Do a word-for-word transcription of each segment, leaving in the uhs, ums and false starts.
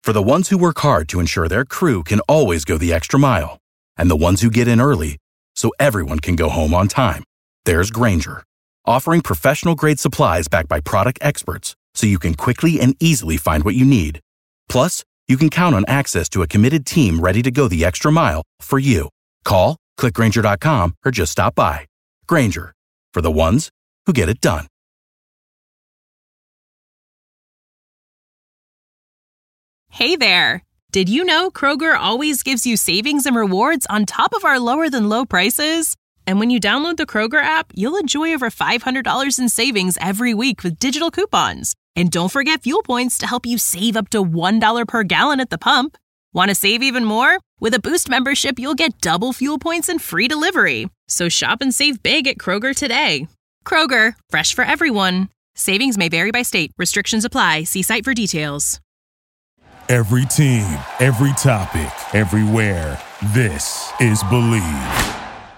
For the ones who work hard to ensure their crew can always go the extra mile, and the ones who get in early so everyone can go home on time, there's Grainger, offering professional-grade supplies backed by product experts so you can quickly and easily find what you need. Plus, you can count on access to a committed team ready to go the extra mile for you. Call, click Grainger dot com, or just stop by. Grainger, for the ones who get it done. Hey there! Did you know Kroger always gives you savings and rewards on top of our lower-than-low prices? And when you download the Kroger app, you'll enjoy over five hundred dollars in savings every week with digital coupons. And don't forget Fuel Points to help you save up to one dollar per gallon at the pump. Want to save even more? With a Boost membership, you'll get double Fuel Points and free delivery. So shop and save big at Kroger today. Kroger, fresh for everyone. Savings may vary by state. Restrictions apply. See site for details. Every team, every topic, everywhere. This is Believe.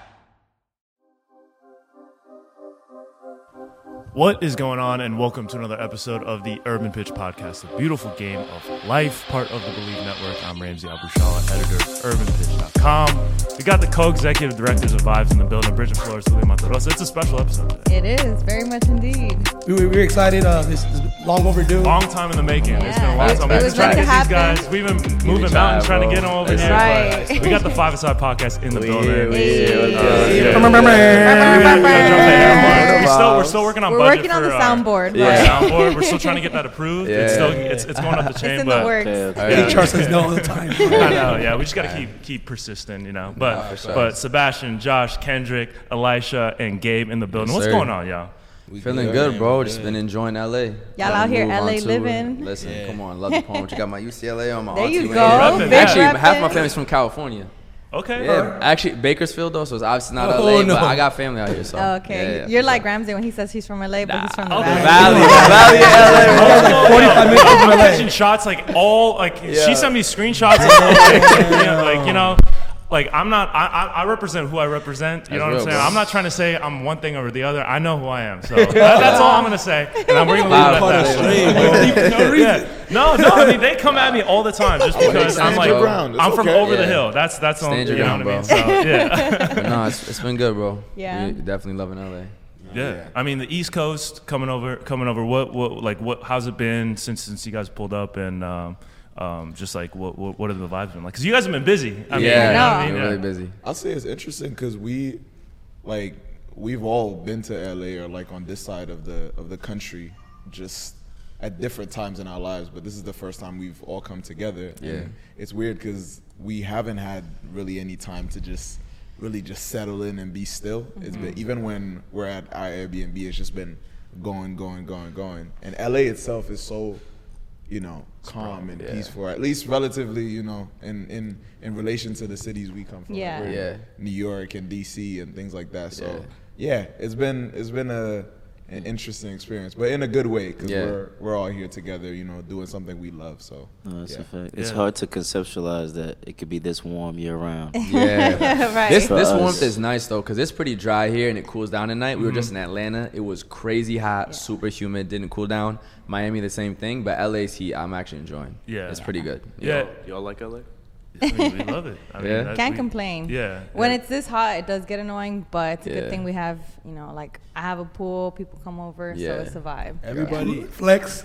What is going on, and welcome to another episode of the Urban Pitch Podcast, a beautiful game of life, part of the Believe Network. I'm Ramsey Abushala, editor of urban pitch dot com. We got the co-executive directors of Vibes in the building, Bridget Flores, Julia Monterosa. It's a special episode today. It is, very much indeed. We, we're excited. Uh, this is long overdue. Long time in the making. Yeah. It's been a long It, time. it We've was been trying meant to to get these happen. guys. We've been moving mountains trying to get them over That's here. right. But we got the Five Aside Podcast in the We building. here, we Hey. here. What's Uh, up? yeah. Brr, We brr, gotta- we gotta jump the air horn. We Brr. still, we're still working on We're budget working on for the our- soundboard. Yeah. Right. soundboard. We're still trying to get that approved. It's Yeah. still it's, it's going up the chain, It's in but the works. Okay, okay. Yeah. H R says no all the time. I know, yeah. We just got to keep keep persistent, you know. But for sure. but Sebastian, Josh, Kendrick, Elisha, and Gabe in the building. Yes, What's sir. going on, y'all? Feeling good, bro. Just been enjoying L A. Y'all out here Move on L A tour. living. Listen, come on, love the poem. You got my U C L A on my There you auntie go. Wayne. Big Actually, reppin'. half my family's from California. Okay. Yeah, actually Bakersfield though, so it's obviously not Oh, L A, no. but I got family out here. So Okay, yeah, yeah, you're for like sure. Ramsey when he says he's from L A, but he's from the okay. Valley. Valley, Valley, L A. Oh, like forty-five minutes I'm from L A. catching shots like all like Yeah. she sent me screenshots of like, yeah, like you know, like I'm not I, I I represent who I represent. You know That's what real, I'm saying? bro. I'm not trying to say I'm one thing over the other. I know who I am. So that, that's all I'm gonna say. And I'm gonna Loud leave it about at it. that. No reason. Yeah. No, no. I mean, they come at me all the time just because Stand I'm like your ground. I'm from over the Yeah. hill. That's that's on. Stand You your know what I mean? ground, So yeah. But no, it's, it's been good, bro. Yeah. We definitely loving L A. Yeah, I mean the East Coast coming over, coming over. What, what, like, what? How's it been since since you guys pulled up, and um, um, just like what, what, what are the vibes been like? Because you guys have been busy. I mean, Yeah, you know what I we're mean? really Yeah. busy. I'll say it's interesting because we, like, we've all been to L A or like on this side of the of the country, just at different times in our lives. But this is the first time we've all come together. Yeah. And it's weird because we haven't had really any time to just really just settle in and be still. Mm-hmm. It's been even when we're at our Airbnb, it's just been going, going, going, going. And L A itself is so, you know, calm and yeah. peaceful, at least relatively, you know, in, in, in relation to the cities we come from. Yeah. We're in Yeah. New York and D C and things like that. So Yeah. yeah, it's been it's been a an interesting experience, but in a good way because Yeah. we're we're all here together, you know, doing something we love. So No, it's yeah. a fact. It's Yeah. hard to conceptualize that it could be this warm year round. Yeah. Right. This For this us. warmth is nice though, cause it's pretty dry here and it cools down at night. We were just Mm-hmm. in Atlanta. It was crazy hot, super humid, didn't cool down. Miami the same thing, but L A's heat I'm actually enjoying. Yeah. It's pretty good. Yeah, Y'all like L A? I mean, we love it. I mean, Yeah. that's- Can't we- complain. Yeah. When yeah. it's this hot, it does get annoying, but it's a Yeah. good thing we have, you know, like I have a pool, people come over, Yeah. so it's a vibe. Everybody flex.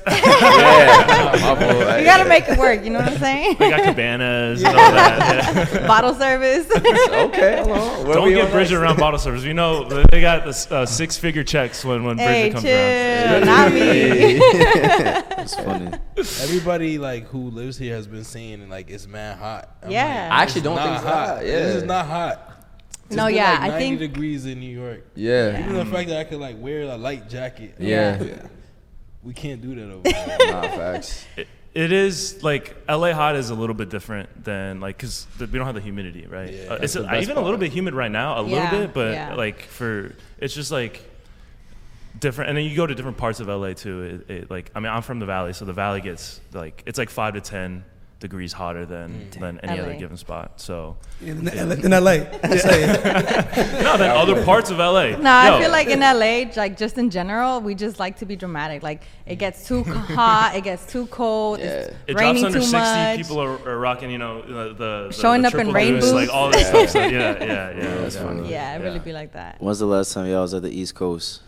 Yeah. My fault. You gotta make it work, you know what I'm saying? we got cabanas and all that. Yeah. Bottle service. Okay, hello. Where Don't we get on Bridget next? around bottle service. We know they got the uh, six-figure checks when when Hey, Bridget comes chill, around. not me. It's funny. Everybody like who lives here has been saying like it's mad hot. I'm Yeah. like, I actually it's don't not think it's hot. hot. Yeah. This is not hot. It's No, been yeah, like I ninety think- degrees in New York. Yeah. Even the fact that I could like wear a light jacket. I'm Yeah. like, we can't do that over there. Nah, facts. It, it is like L A hot is a little bit different than like because we don't have the humidity, right? Yeah, uh, that's it's the a, best even a little bit humid right now, a Yeah, little bit, but yeah. like for it's just like different. And then you go to different parts of L A too. It, it, like I mean, I'm from the Valley, so the Valley gets like it's like five to ten degrees hotter than than any L A. other given spot. So In, L A, in L A, just saying. no, than other parts of L A. No, I feel like in L A, like just in general, we just like to be dramatic. Like it gets too hot, it gets too cold, Yeah. it's it raining drops under too sixty. much. People are, are rocking, you know, the, the, the Showing the up in triple rain boots, like boots. all this stuff. So, yeah, yeah, yeah. That's funny. Yeah, it really be like that. When's the last time y'all was at the East Coast?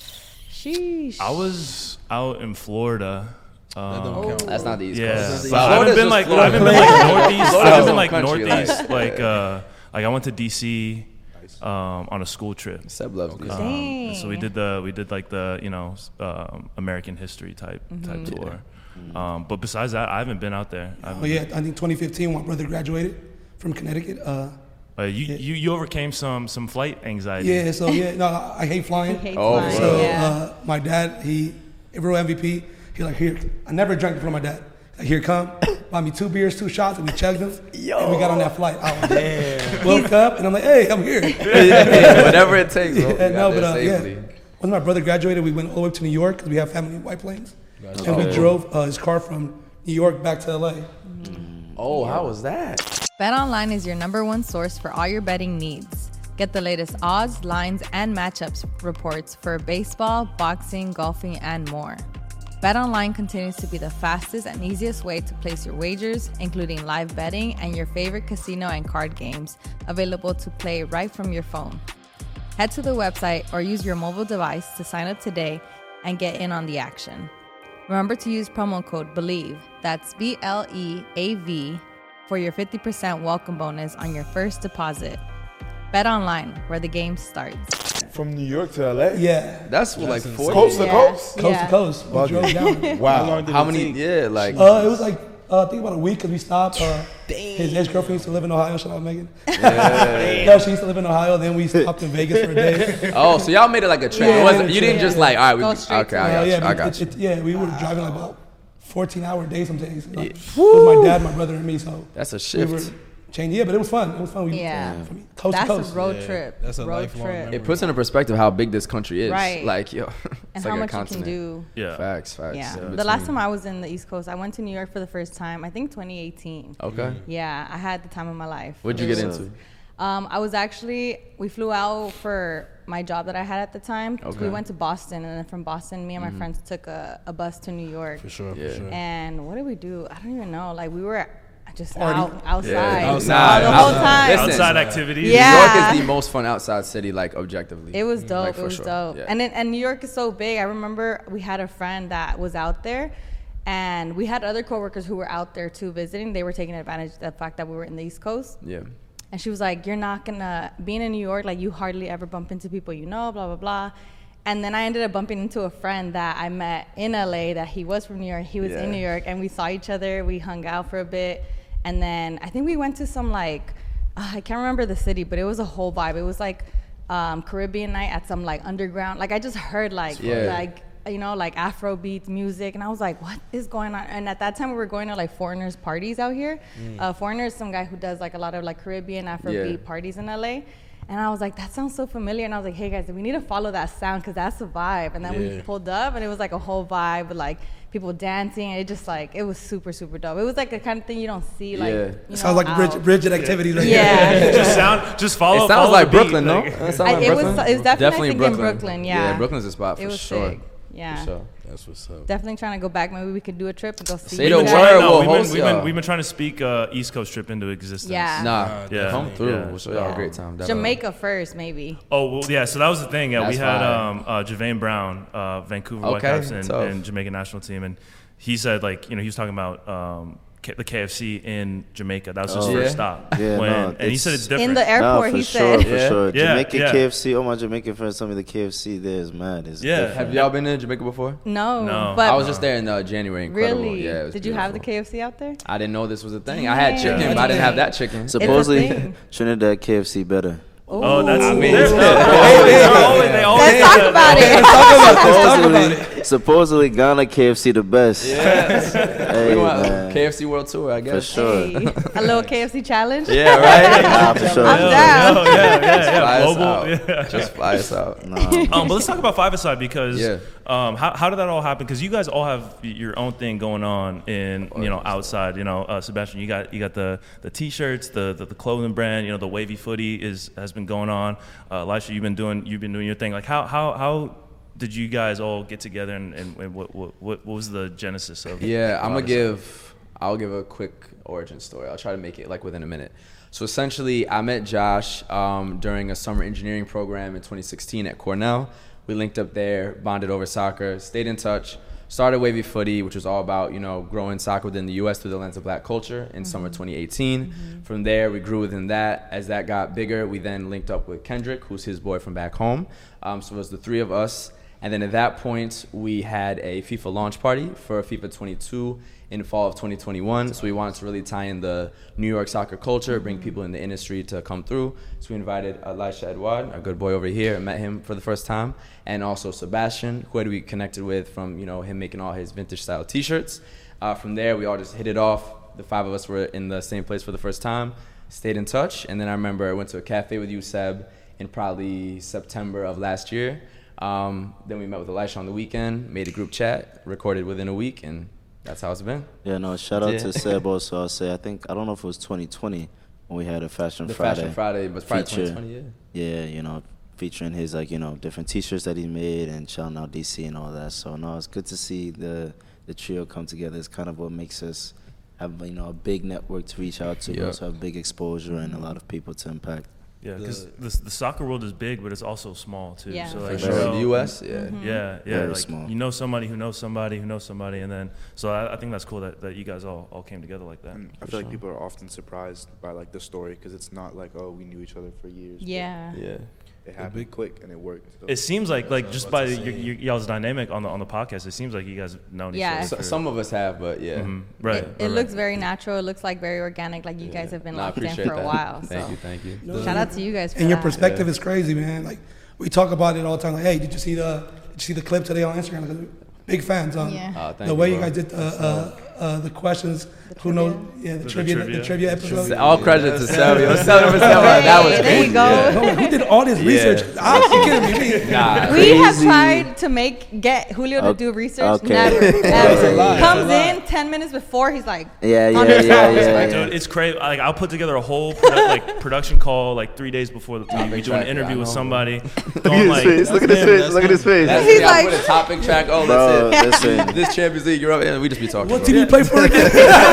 Sheesh. I was out in Florida. Um, don't count. That's not the East Yeah, Coast. but I haven't Florida's been just like Florida. I haven't been like northeast. I Florida's haven't been own like country, northeast. Like uh, like I went to D C um, on a school trip. Seb loves these. Um, Dang. so we did the we did like the you know um, American history type type tour. Um, but besides that, I haven't been out there. I haven't Oh yeah, I think twenty fifteen, my brother graduated from Connecticut. Uh, Uh, you, you you overcame some some flight anxiety. yeah, so yeah, no, I hate flying. He hates Oh, flying, So yeah. uh, my dad, he real M V P. He like here. I never drank in front of my dad. Like here, come, buy me two beers, two shots, and we chugged them. And we got on that flight. I was like, woke up and I'm like, hey, I'm here. Yeah, whatever it takes. Bro. Yeah, We no, got but there uh, yeah. safely. When my brother graduated, we went all the way to New York because we have family in White Plains, and we drove uh, his car from New York back to L A. Oh, how was that? BetOnline is your number one source for all your betting needs. Get the latest odds, lines, and matchups reports for baseball, boxing, golfing, and more. BetOnline continues to be the fastest and easiest way to place your wagers, including live betting and your favorite casino and card games, available to play right from your phone. Head to the website or use your mobile device to sign up today and get in on the action. Remember to use promo code BELIEVE, that's B L E A V, for your fifty percent welcome bonus on your first deposit. BetOnline, where the game starts. From New York to L A? Yeah, That's what, like forty. Coast to Yeah. coast? coast Yeah. to coast. We drove down. Wow. How many? Yeah, like. Uh, it was like uh, I think about a week because we stopped. Uh, his ex girlfriend used to live in Ohio. Shout out Megan. Yeah. No, she used to live in Ohio. Then we stopped in Vegas for a day. Oh, so y'all made it like a trip. Yeah, it wasn't. made it You a didn't trip. just like, all right, we. Go straight Okay, to I it. got Uh, you. yeah, I but got it, you. it, yeah, we were driving like about fourteen hour days some days. Like, it was my dad, my brother, and me. So That's a we were shift. changing. Yeah, but it was fun. It was fun. We, Yeah. from coast That's to coast. a road Yeah, trip. that's a road lifelong trip. memory. It puts into perspective how big this country is. Right. Like, yo, it's And like how a much continent. you can do. Yeah. Facts, facts. Yeah. in The last between. time I was in the East Coast, I went to New York for the first time, I think twenty eighteen. Okay. Yeah, I had the time of my life. What'd you It get was- into? Um, I was actually, we flew out for my job that I had at the time. Okay. We went to Boston, and then from Boston, me and my friends took a, a bus to New York. For sure, Yeah. for sure. And what did we do? I don't even know. Like, we were just Party. out, outside, Yeah. Outside. the whole Outside. time. Listen. Outside activities. Yeah. New York is the most fun outside city, like objectively. It was dope. Like, for it was sure. dope. Yeah. And it, and New York is so big. I remember we had a friend that was out there, and we had other coworkers who were out there too visiting. They were taking advantage of the fact that we were in the East Coast. Yeah. And she was like, "You're not gonna being in New York. Like, you hardly ever bump into people you know. Blah blah blah." And then I ended up bumping into a friend that I met in L A. That he was from New York. He was Yeah. in New York, and we saw each other. We hung out for a bit, and then I think we went to some like uh, I can't remember the city, but it was a whole vibe. It was like um, Caribbean night at some like underground. Like I just heard like Yeah. like you know like Afrobeat music, and I was like, what is going on? And at that time we were going to like Foreigners parties out here. Uh, Foreigners, some guy who does like a lot of like Caribbean Afrobeat Yeah. parties in L A. And I was like, that sounds so familiar. And I was like, hey guys, we need to follow that sound because that's a vibe. And then we Yeah. pulled up, and it was like a whole vibe with like people dancing. And it just like it was super super dope. It was like the kind of thing you don't see like. Yeah. You know, Sounds like out. bridge, Bridget activities. Right Yeah. just sound, just follow. It sounds follow like the beat, Brooklyn, no? like- It sounds I- like it was- Brooklyn? it was definitely, I think, in Brooklyn, yeah. Yeah, Brooklyn's a spot for It was sure. sick. Yeah. For sure. That's what's up. Definitely trying to go back. Maybe we could do a trip and go see Say you the We've been guys. word. trying- no, we'll we've been, host we've been, y'all. we've been trying to speak uh, East Coast trip into existence. Yeah. Nah, Yeah. come through. Yeah. We'll show y'all a great time. definitely. Jamaica first, maybe. Oh well, yeah. So that was the thing. Yeah, we That's had fire. um, uh, Javane Brown, uh, Vancouver Okay, Whitecaps, and, tough. and Jamaica national team, and he said like you know he was talking about um, K- the K F C in Jamaica. That was his Oh. first Yeah. stop. Yeah, when, no, and he said it's- it's different. In the No, airport, for he sure, said. for sure. Yeah, Jamaican yeah. K F C. Oh, my Jamaican friends told me the K F C there is mad. It's Yeah. different. Have y'all been to Jamaica before? No, No. but I was just there in uh, January. Incredible. really. Yeah. It was Did you have the beautiful. K F C out there? I didn't know this was a thing. I had chicken, Dang. but I didn't have that chicken. Supposedly, thing. Trinidad K F C better. Oh, that's. Ooh. they're- they're always- they're always- they always Let's say talk that. about it. Let's talk about it. Let's talk about it. Supposedly Ghana K F C the best. Yes. Hey, man. K F C World Tour, I guess. For sure. Hey, a little K F C challenge. Yeah, right. Nah, for sure. I'm Yo, down. yo, yeah, yeah, yeah. Fly us Global. out. Yeah. Just fly us out. Nah. Um, but let's talk about Five Aside because Yeah. um, how, how did that all happen? Because you guys all have your own thing going on in you know outside. You know, uh, Sebastian, you got you got the the t-shirts, the, the the clothing brand. You know, the wavy footy is has been going on. Uh, Elisha, you've been doing you've been doing your thing. Like how how how did you guys all get together and, and, and what, what what what was the genesis of? Yeah, I'm Five gonna Aside? give. I'll give a quick origin story. I'll try to make it like within a minute. So essentially, I met Josh um, during a summer engineering program in twenty sixteen at Cornell. We linked up there, bonded over soccer, stayed in touch, started Wavy Footy, which was all about, you know, growing soccer within the U S through the lens of Black culture in mm-hmm. summer twenty eighteen. Mm-hmm. From there, we grew within that. As that got bigger, we then linked up with Kendrick, who's his boy from back home. Um, so it was the three of us. And then at that point, we had a FIFA launch party for FIFA twenty-two in fall of twenty twenty-one. So we wanted to really tie in the New York soccer culture, bring people in the industry to come through. So we invited Elisha Edouard, our good boy over here, and met him for the first time. And also Sebastian, who had we connected with from, you know, him making all his vintage style t-shirts. Uh, from there, we all just hit it off. The five of us were in the same place for the first time, stayed in touch. And then I remember I went to a cafe with you, Seb, in probably September of last year. Um, then we met with Elisha on the weekend, made a group chat, recorded within a week, and that's how it's been. Yeah, no, shout out Yeah. to Seb also. I'll say, I think, I don't know if it was twenty twenty when we had a Fashion The Friday. Fashion Friday was probably feature. twenty twenty, yeah. Yeah, you know, featuring his, like, you know, different t-shirts that he made and shouting out D C and all that. So, no, it's good to see the the trio come together. It's kind of what makes us have, you know, a big network to reach out to. Yep. We also have big exposure and a lot of people to impact. Yeah, because the, the soccer world is big, but it's also small too. Yeah. So For like, sure. you know, The U S, yeah. Mm-hmm. Yeah, yeah. Very like small. you know somebody who knows somebody who knows somebody, and then so I, I think that's cool that, that you guys all, all came together like that. And I feel like people are often surprised by like the story because it's not like, oh, we knew each other for years. but Yeah. Yeah. It happened quick and it worked. So. It seems like like That's just what by to your, say. your, y'all's dynamic on the on the podcast, it seems like you guys have known Yeah. each So, other. for- some of us have, but yeah. Mhm. Right. It, right, it right. looks very natural. It looks like very organic. Like you Yeah. guys have been No, I locked in appreciate for a that. while. Thank so you, thank you. shout out to you guys for And your that. perspective is crazy, man. Like we talk about it all the time. Like, hey, did you see the did you see the clip today on Instagram? Like, big fans. Um, Yeah. Oh, thank the you, way you bro. guys did uh, uh, uh, the questions. The Who knows? trivia. Yeah, the, The trivia, the, trivia. trivia episode. All credit to Sally. Let's tell him that was Hey, there crazy. you go. Yeah. No, who did all this Yeah. research? Ah, you kidding me? Me. Nah. We have Crazy. tried to make get Julio to Okay. do research. Okay. Never, That's a ever. lie. Comes That's a in ten minutes before. He's like, Yeah, yeah, Under- yeah, yeah, yeah. Dude, it's crazy. Like I'll put together a whole produ- like production call like three days before the we, we Topic do an track, interview yeah, I with know, somebody. Look Going, at his like, face. Look at his him, face. that's Look at his face. That's He's me. I like- put a topic track. Oh, Bro, that's it. listen. This Champions League, Europe, and we just be talking. What bro. team you play for again?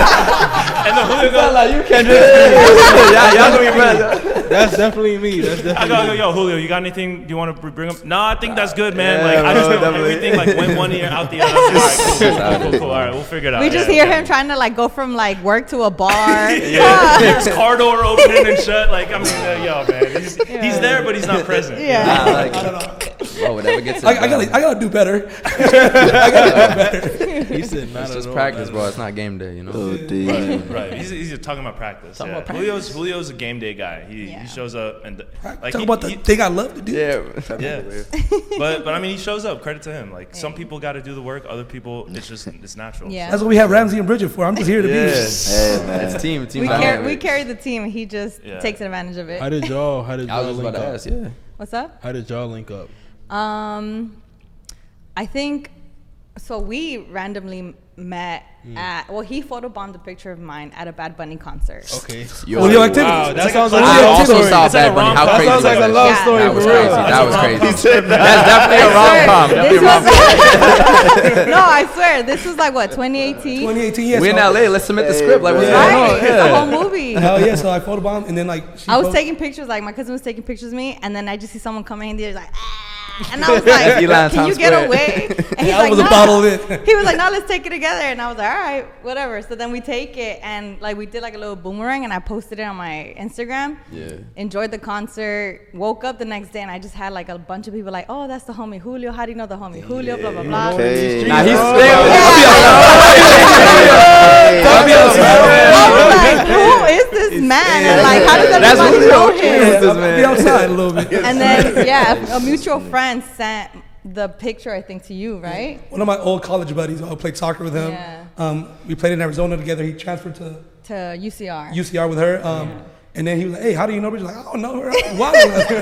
and then Julio goes, Like, you can't just y'all, y'all know your brother. That's definitely me. That's I definitely go, yo, me. yo, Julio, you got anything you want to bring up? No, I think that's good, man. Yeah, like I just bro, know definitely. everything like went one ear out the other. All right, cool, cool, cool, cool, cool. All right, we'll figure it out. we just Yeah, hear yeah. him trying to like go from like work to a bar. Yeah, his car door opening and shut. Like I mean, uh, yo, man, he's, he's there, but he's not present. Yeah. Nah, like, I don't know. oh, whatever gets it I, I done. gotta, I gotta do better. I gotta do better. He said, not It's at just all, practice, not bro. at It's not game day, you know. Oh, dude. Right, right. He's, he's just talking about practice. Talking yeah. about Julio's Julio's a game day guy. He, Yeah. he shows up and like Talk he, about the he- thing I love to do. Yeah. yeah. but but I mean, he shows up. Credit to him. Like some people got to do the work. Other people, it's just it's natural. Yeah. That's what we have Ramsey and Bridget for. I'm just here to be. Yeah. Hey, man. It's team, team we carry we dynamic. carry the team. He just Yeah. takes advantage of it. How did y'all? How did I was y'all just link about to up? ask, yeah. What's up? How did y'all link up? Um, I think so. We randomly met at well, he photobombed a picture of mine at a Bad Bunny concert. Okay. Yo, Julio activities. Wow, that like sounds a- like I a also story. saw It's like Bad a Bunny. How rom-com. crazy That sounds was like a that? love Yeah. story That was for crazy. real. That was crazy. He said That's definitely a rom com. Definitely a rom com. No, I swear, this was like what twenty eighteen. twenty eighteen, yes. We in so- L A. Let's submit the script. Like, what's Yeah. going Right, on? it's a Yeah. whole movie. Hell yeah, so I photobombed and then like she I was post- taking pictures, like my cousin was taking pictures of me, and then I just see someone coming in there, like, ah. And I was like, Elon can you Times get Square. away? And he's Yeah, I like, was a "No." bottle of it. He was like, no, let's take it together. And I was like, all right, whatever. So then we take it, and like we did like a little boomerang, and I posted it on my Instagram. Yeah. Enjoyed the concert. Woke up the next day, and I just had like a bunch of people like, oh, that's the homie Julio. How do you know the homie Julio? Blah blah blah. Okay. Nah, he's Oh, I was like, who is this man? And like, how does That's everybody Julio. know Who him? is this I'll be man? outside a little bit. And then, yeah, a mutual friend sent the picture, I think, to you, right? One of my old college buddies, I played soccer with him. Yeah. Um, we played in Arizona together. He transferred to To U C R. U C R with her. Um, Yeah. And then he was like, hey, how do you know? We're like, I don't know her. Why?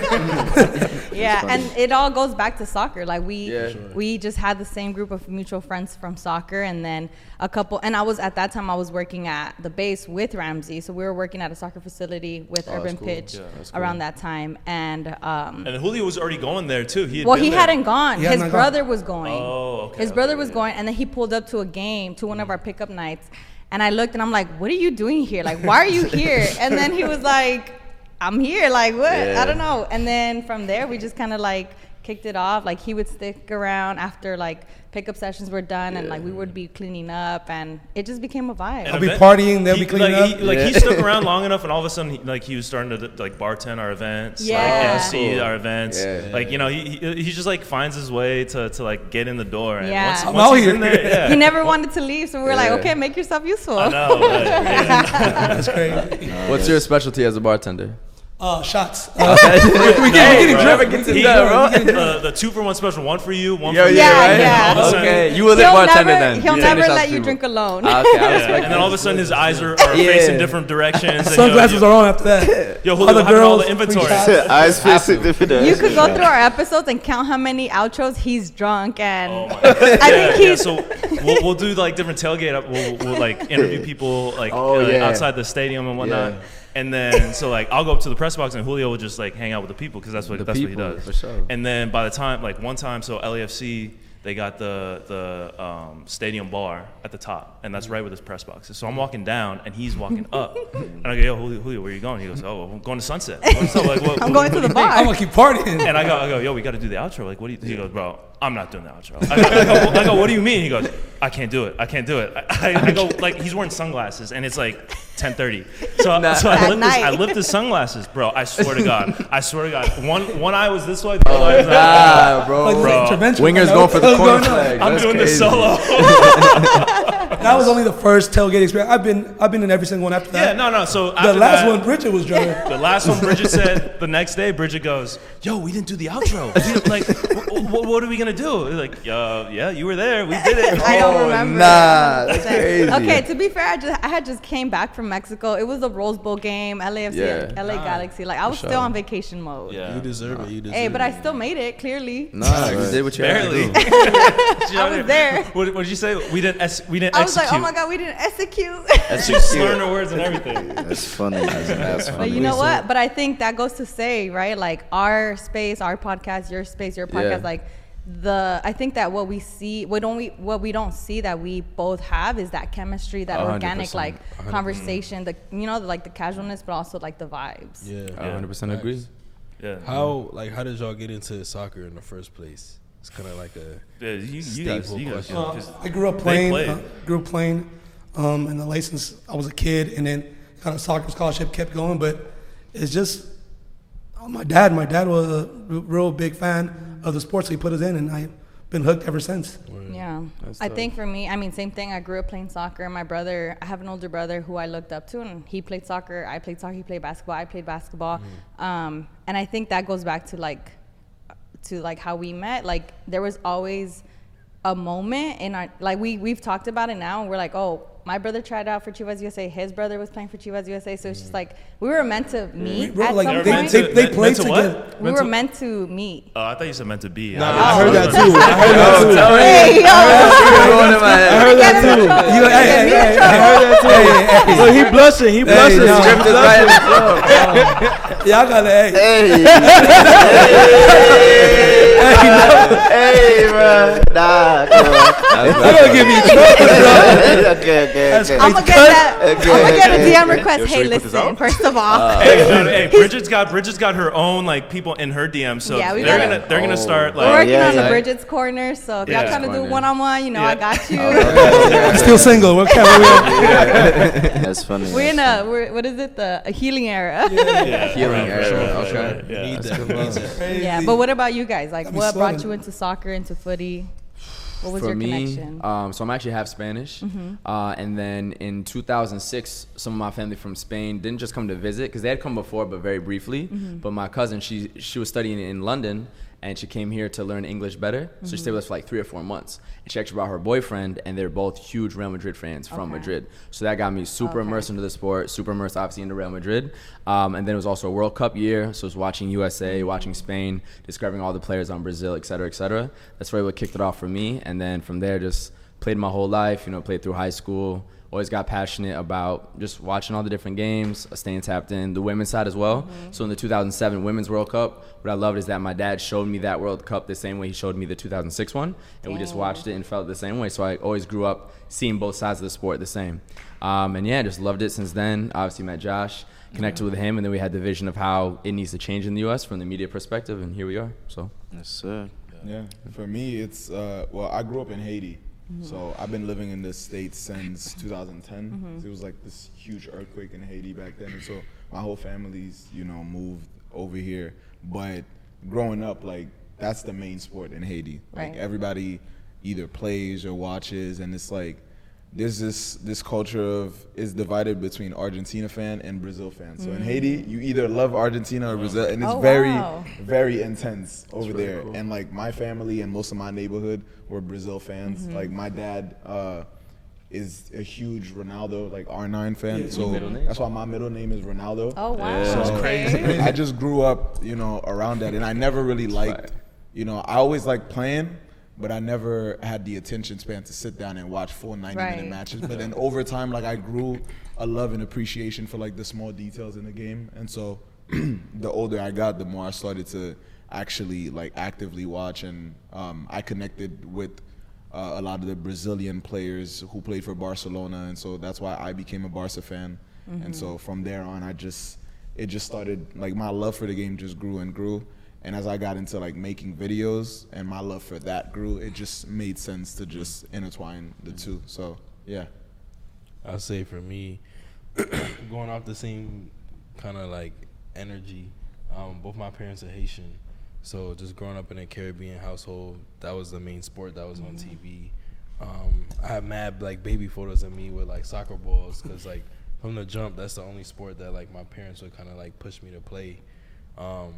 Yeah, and it all goes back to soccer. Like we Yeah. Sure. we just had the same group of mutual friends from soccer, and then a couple. And I was at that time I was working at the base with Ramsey, so we were working at a soccer facility with Oh, that's Urban cool. Pitch Yeah, that's cool. around that time. And um, And Julio was already going there too. He had well, been he there. hadn't gone. He His hadn't gone. brother was going. Oh, okay. His okay, brother was yeah. going, and then he pulled up to a game, to one of our pickup nights. And I looked, and I'm like, what are you doing here? Like, why are you here? And then he was like, I'm here. Like, what? Yeah. I don't know. And then from there, we just kind of like kicked it off. Like, he would stick around after like pickup sessions were done, and like we would be cleaning up, and it just became a vibe. I'll be partying, they'll he, be cleaning like, up. He, like Yeah. he stuck around long enough, and all of a sudden, he, like he was starting to like bartend our events, Yeah. like M C Cool. our events. Yeah. Like you know, he, he he just like finds his way to, to like get in the door. And Yeah. once, I'm once out he's here. in there, yeah. He never wanted to leave, so we were like, Yeah. okay, make yourself useful. I know. Right? Yeah. That's crazy. What's your specialty as a bartender? Uh, shots. Uh, we get- we get bro. drunk. Never get to He- that, bro. uh, the two for one special, one for you, one Yo, for you. Yeah, right? yeah. All of a sudden- Okay, you were the He'll bartender never, then. he'll You never take the let shots you for drink alone. Ah, okay, I Yeah. respect And then all of a sudden his eyes are, are Yeah. facing different directions. and Sunglasses yo, are on after that. Yo, All Julio, the having all girls, the free inventory. shots. Eyes facing different You could go through our episodes and count how many outros he's drunk, and Oh my I think yeah, yeah, he's. so we'll, we'll do like different tailgate. Up. We'll, we'll like interview people like Oh, uh, yeah. outside the stadium and whatnot. Yeah. And then so like I'll go up to the press box and Julio will just like hang out with the people because that's what The that's people, what he does. for sure. And then by the time like one time, so L A F C they got the the um, stadium bar at the top, and that's right with his press box. So I'm walking down and he's walking up, and I go, yo, Julio, Julio, where are you going? He goes, oh, I'm going to Sunset. I'm going to, like, what, I'm what- going to what the do you think? bar. I'm gonna keep partying. And I go, I go, yo, we got to do the outro. Like, what do you? He goes, bro, I'm not doing the outro. I go, I go, I go, what do you mean? He goes, I can't do it. I can't do it. I, I, I go, like, he's wearing sunglasses, and it's like ten thirty. So, Nah. so I At lift, his, night. I lift his sunglasses, bro. I swear to God. I swear to God. One one eye was this way, the other eye was that way. Ah, bro. Like, Bro. intervention. Winger's I know going for the what's corner going on. flag. I'm That's doing crazy. the solo. That was only the first tailgate experience. I've been, I've been in every single one after Yeah, that. no, no. So The after last that, one, Bridget was drunk. The last one, Bridget said the next day. Bridget goes, "Yo, we didn't do the outro. We didn't- like, w- w- what are we gonna do?" Like, uh, yeah, you were there. We did it. I don't Oh, remember. nah, that's one hundred percent. crazy. Okay, to be fair, I just I had just came back from Mexico. It was the Rose Bowl game, L A F C, Yeah. L A Galaxy. Like I was sure. still on vacation mode. Yeah. You deserve it. You deserve Hey, it. but I still made it. Clearly, Nah, you did what you Barely. had to do. I was there. What, what did you say? We didn't. Es- we didn't I was like, execute. oh my god, we didn't execute. That's She's slurring her words and everything. That's funny. That's, that's funny. But you know what? But I think that goes to say, right? Like our space, our podcast, your space, your podcast. Yeah. Like the, I think that what we see, what don't we, what we don't see that we both have is that chemistry, that A hundred organic percent. like A hundred percent. conversation, the you know, like the casualness, but also like the vibes. Yeah. I one hundred percent agree. Yeah. How like how did y'all get into soccer in the first place? It's kind of like a Yeah, you, you guys, staple you guys, question. Uh, 'cause I grew up they playing. played. Uh, grew up playing, um, and the license. I was a kid, and then got a soccer scholarship, kept going. But it's just oh, my dad. My dad was a r- real big fan of the sports, so he put us in, and I've been hooked ever since. Yeah. That's I dope. think for me, I mean, same thing. I grew up playing soccer. My brother, I have an older brother who I looked up to, and he played soccer. I played soccer. He played basketball. I played basketball. Um, and I think that goes back to like, to like how we met. Like there was always a moment in our, like we, we've talked about it now, and we're like, oh, my brother tried out for Chivas U S A. His brother was playing for Chivas U S A. So it's just like, we were meant to meet Bro, at like, some they- point. they- they Meant- played meant to what? together. we Meant were to- meant to meet. Oh, I thought you said meant to be. Nah, I, I heard that was- too. I heard that too. Hey, yo. Going in my head. I heard that too. You, hey, hey, hey, hey, I heard that too. hey, hey, Look, he blushing. He blushing. no. Script is right in the floor. yeah, I got the hey. Hey, hey, bro. Nah, come on. You gonna give me trouble, bro. okay, okay, That's okay. I'm gonna get that. Okay, I'm gonna get a okay. D M request. Yo, should Hey, we put this listen. out? First of all, Hey, no, hey, Bridget's got Bridget's got her own like people in her D M, so Yeah, we they're gotta- gonna they're Oh. gonna start we're like working yeah, on the yeah. Bridget's corner. So if Yeah. y'all trying to do Corner. one on one, you know, Yeah. I got you. I'm still single. What kind of That's funny. We're in that's a we're, what is it? The a healing era. yeah, Healing right, for area, sure, okay. for sure, We Yeah. need that. We need that. crazy? Yeah, but what about you guys? Like, Got me what brought sweating. you into soccer, into footy? What was For your me, connection? um, so I'm actually half Spanish, Mm-hmm. uh, and then in two thousand six, some of my family from Spain didn't just come to visit because they had come before, but very briefly. Mm-hmm. But my cousin, she she was studying in London, and she came here to learn English better. So she stayed with us for like three or four months. And she actually brought her boyfriend, and they're both huge Real Madrid fans from Okay. Madrid. So that got me super Okay. immersed into the sport, super immersed obviously into Real Madrid. Um, and then it was also a World Cup year, so I was watching U S A, watching Spain, discovering all the players on Brazil, et cetera, et cetera. That's really what kicked it off for me. And then from there, just played my whole life, you know, played through high school. Always got passionate about just watching all the different games, staying tapped in, the women's side as well. Mm-hmm. So in the two thousand seven Women's World Cup, what I loved is that my dad showed me that World Cup the same way he showed me the two thousand six one, and we just Dang. watched it and felt the same way. So I always grew up seeing both sides of the sport the same. Um, and yeah, just loved it since then. Obviously met Josh, connected with him, and then we had the vision of how it needs to change in the U S from the media perspective, and here we are. So Yes, sir. Yeah, for me, it's uh, well, I grew up in Haiti, so I've been living in the States since two thousand ten. It was like this huge earthquake in Haiti back then, and so my whole family's, you know, moved over here. But growing up, like, that's the main sport in Haiti. Like, Right. everybody either plays or watches, and it's like there's this this culture of is divided between Argentina fan and Brazil fan. So in Haiti, you either love Argentina or Brazil, and it's Oh, very wow. very intense over really there. cool. And like my family and most of my neighborhood were Brazil fans. Like my dad uh, is a huge Ronaldo, like R nine fan. So middle name? that's why my middle name is Ronaldo. Oh wow. Yeah. So Okay. I just grew up, you know, around that, and I never really liked, you know, I always liked playing, but I never had the attention span to sit down and watch full ninety minute Right. matches. But then over time, like I grew a love and appreciation for like the small details in the game, and so the older I got, the more I started to actually like actively watch, and um, I connected with uh, a lot of the Brazilian players who played for Barcelona, and so that's why I became a Barca fan. And so from there on, I just it just started like my love for the game just grew and grew. And as I got into like making videos and my love for that grew, it just made sense to just intertwine the two. So yeah. I'll say for me, going off the same kind of like energy, um, both my parents are Haitian. So just growing up in a Caribbean household, that was the main sport that was on T V. Um, I have mad like baby photos of me with like soccer balls, because like from the jump, that's the only sport that like my parents would kind of like push me to play. Um,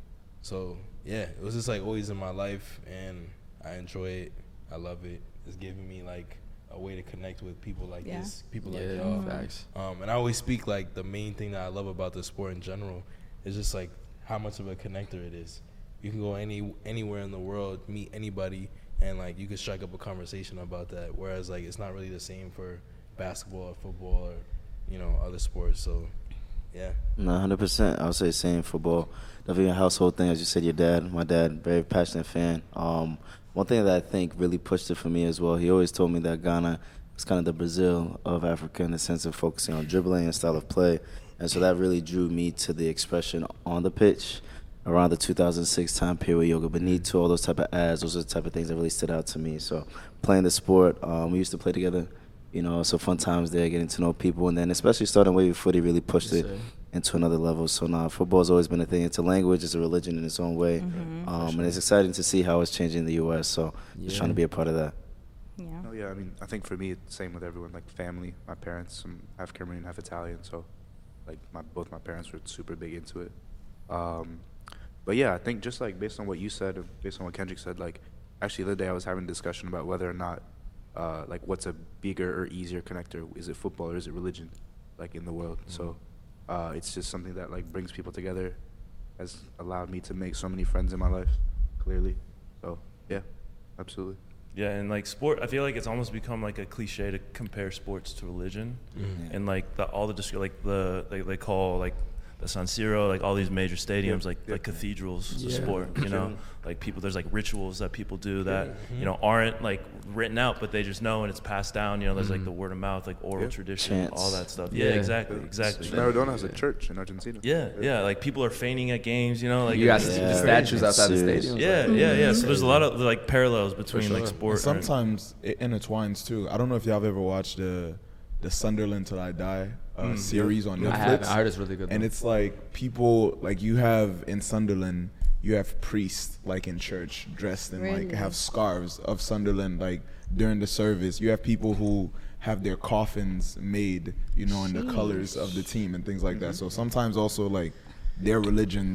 so yeah, it was just like always in my life, and I enjoy it. I love it. It's giving me like a way to connect with people like Yeah. this, people yeah, like y'all. facts. Um, and I always speak like the main thing that I love about the sport in general is just like how much of a connector it is. You can go any anywhere in the world, meet anybody, and like you can strike up a conversation about that. Whereas like it's not really the same for basketball or football or you know other sports. So yeah. No, one hundred percent. I would say same football. Definitely a household thing, as you said, your dad. My dad, very passionate fan. Um, one thing that I think really pushed it for me as well, he always told me that Ghana is kind of the Brazil of Africa in the sense of focusing on dribbling and style of play. And so that really drew me to the expression on the pitch around the two thousand six time period, Yoga Benito, all those type of ads. Those are the type of things that really stood out to me. So playing the sport, um, we used to play together. You know, so fun times there, getting to know people, and then especially starting wavy footy really pushed Yes, it sir. into another level. So now, nah, football's always been a thing. It's a language, it's a religion in its own way, um, and it's exciting to see how it's changing in the U S. So just Yeah. trying to be a part of that. Yeah. No, yeah, I mean, I think for me, it's the same with everyone. Like family, my parents, I'm half Cameroonian, half Italian, so like my both my parents were super big into it. Um, but yeah, I think just like based on what you said, based on what Kendrick said, like actually the other day I was having a discussion about whether or not, uh, like what's a bigger or easier connector? Is it football or is it religion, like in the world? Mm-hmm. So uh, it's just something that like brings people together, has allowed me to make so many friends in my life, clearly. So yeah, absolutely. Yeah, and like sport, I feel like it's almost become like a cliche to compare sports to religion, Mm-hmm. and like the all the dis- like the they, they call like the San Siro, like all these major stadiums, like like cathedrals of Yeah. sport. You know, like people, there's like rituals that people do that you know aren't like written out, but they just know and it's passed down. You know, there's like the word of mouth, like oral Yeah. tradition, Chants. all that stuff. Yeah, Yeah. exactly, exactly. Maradona has a church in Argentina. Yeah, yeah, like people are fainting at games. You know, like You got it's- the Yeah. it's statues outside the Serious. stadium. yeah, yeah, yeah. So there's a lot of like parallels between sure. like sport. And and- sometimes it intertwines too. I don't know if y'all have ever watched the the Sunderland Till I Die uh, series on Netflix. I have. I heard it's really good. And though. it's like people like you have in Sunderland, you have priests like in church dressed in like Really? have scarves of Sunderland like during the service. You have people who have their coffins made, you know, in the colors of the team and things like that. So sometimes also like their religion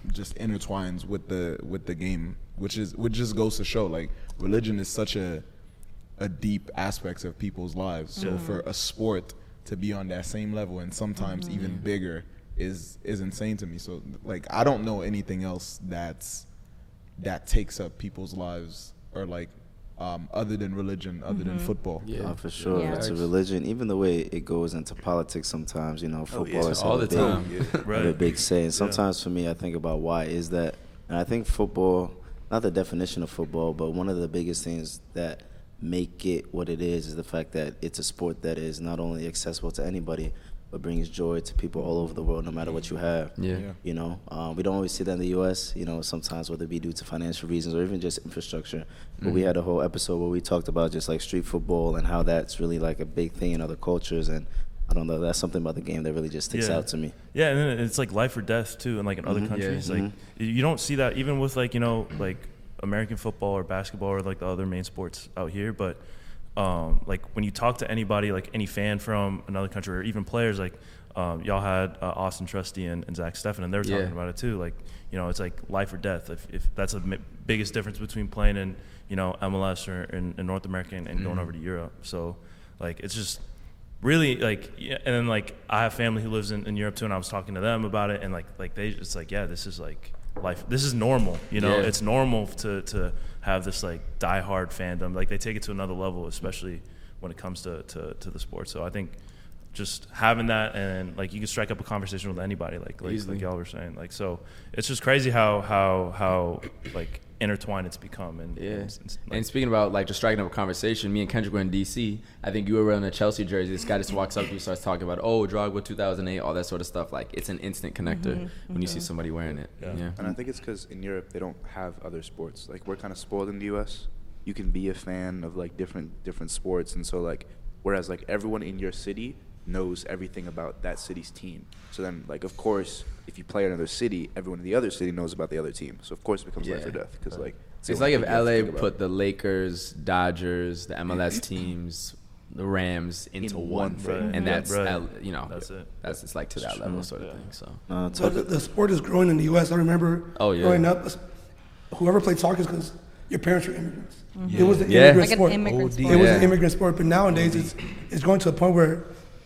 just intertwines with the with the game, which is which just goes to show like religion is such a a deep aspect of people's lives. So Mhm. for a sport to be on that same level and sometimes Mhm. even bigger is is insane to me. So like I don't know anything else that's that takes up people's lives or like um, other than religion, other than Mhm. football. Yeah, for sure. Yeah. It's a religion. Even the way it goes into politics sometimes, you know, football yeah. is All have the a big, time. Yeah. have a Right. big say. And sometimes for me, I think about why is that, and I think football, not the definition of football, but one of the biggest things that make it what it is is the fact that it's a sport that is not only accessible to anybody, but brings joy to people all over the world, no matter what you have. Yeah. Yeah. You know, um, we don't always see that in the U S, you know, sometimes whether it be due to financial reasons or even just infrastructure. But we had a whole episode where we talked about just like street football and how that's really like a big thing in other cultures. And I don't know, that's something about the game that really just sticks Yeah. out to me. Yeah, and then it's like life or death too, and like in other Mhm. countries, Yeah. like you don't see that even with like you know like American football or basketball or like the other main sports out here. But um, like when you talk to anybody, like any fan from another country or even players, like um, y'all had uh, Austin Trusty and, and Zach Steffen, and they were talking Yeah. about it too. Like you know, it's like life or death. If, if that's the m- biggest difference between playing in you know M L S or in, in North America and, and going over to Europe. So like it's just really like yeah, and then like I have family who lives in, in Europe too, and I was talking to them about it, and like like they it's like yeah, this is like life, this is normal, you know. Yeah. It's normal to to have this like diehard fandom. Like they take it to another level, especially when it comes to to, to the sport. So I think just having that, and like you can strike up a conversation with anybody, like like, Easily. like y'all were saying, like so it's just crazy how how how like intertwined it's become. And Yeah. and, it's, like, And speaking about like just striking up a conversation, me and Kendrick were in D C. I think you were wearing a Chelsea jersey. This guy just walks up to you, starts talking about, oh, Drogba two thousand eight, all that sort of stuff. Like it's an instant connector when you see somebody wearing it. Yeah. Yeah. And I think it's because in Europe they don't have other sports. Like we're kind of spoiled in the U S. You can be a fan of like different different sports, and so like whereas like everyone in your city knows everything about that city's team. So then like of course if you play in another city, everyone in the other city knows about the other team. So of course it becomes life Yeah. or death because like It's, the like only if thing you have L to A think about. put the Lakers, Dodgers, the M L S teams, the Rams into In one one thing, thing. and Right. that's Right. L, you know That's it. That's it's like to that level sort of thing. So Uh, But talk, the, the sport is growing in the U S. I remember Oh, yeah. growing up, whoever played soccer is because your parents were immigrants. It was an Yeah. immigrant Like an sport. immigrant O D. It sport. was Yeah. an immigrant sport, but nowadays it's it's going to a point where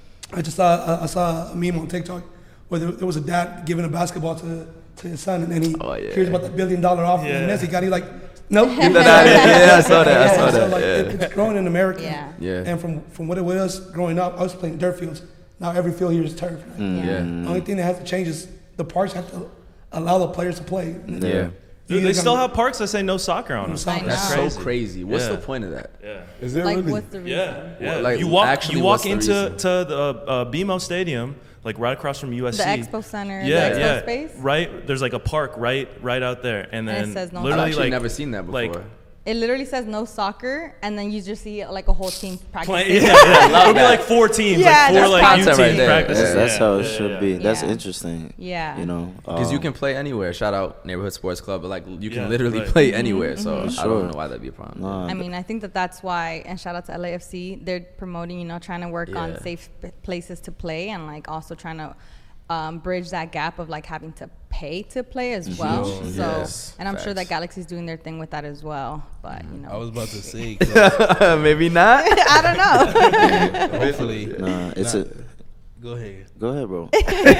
I just saw uh, I saw a meme on TikTok where there, there was a dad giving a basketball to to his son, and then he Oh, yeah. hears about the billion dollar offer Yeah. and Messi got. He like, nope. Get that out of here. Yeah, I saw that. I Yeah, saw so that. like, Yeah. it, it's growing in America. Yeah. Yeah. And from from what it was growing up, I was playing dirt fields. Now every field here is turf. Like, Yeah. The only thing that has to change is the parks have to allow the players to play. Yeah. Dude, You they either still gotta- have parks that say no soccer on them. No soccer. That's know. so crazy. What's Yeah. the point of that? Yeah. Is there Like, really? what's the reason? Yeah, yeah. Well, like, you walk, actually, you walk what's the into reason? to the uh, B M O Stadium, like right across from U S C. The Expo Center, Yeah, the Expo yeah. space. Right, there's like a park right, right out there, and And it then says no literally I've actually like never seen that before. like It literally says no soccer, and then you just see like a whole team practicing. play, yeah, yeah. It'll be like four teams, Yeah, like four that's like U concept team right there. practices. that's, that's Yeah, how it yeah, should yeah. be. That's Yeah. interesting. Yeah. You know, Because you um, can play anywhere. Shout out Neighborhood Sports Club, but like you can Yeah, literally right. play anywhere. So I Sure. don't know why that'd be a problem. nah, I mean, I think that that's why, and shout out to L A F C, they're promoting, you know, trying to work Yeah. on safe p- places to play, and like also trying to um, bridge that gap of like having to pay to play as well. Oh, So, yes. and I'm sure that Facts. Galaxy's doing their thing with that as well. But you know, I was about to say, 'cause Maybe not. I don't know. hopefully. nah, it's Nah. a. Go ahead. Go ahead, bro.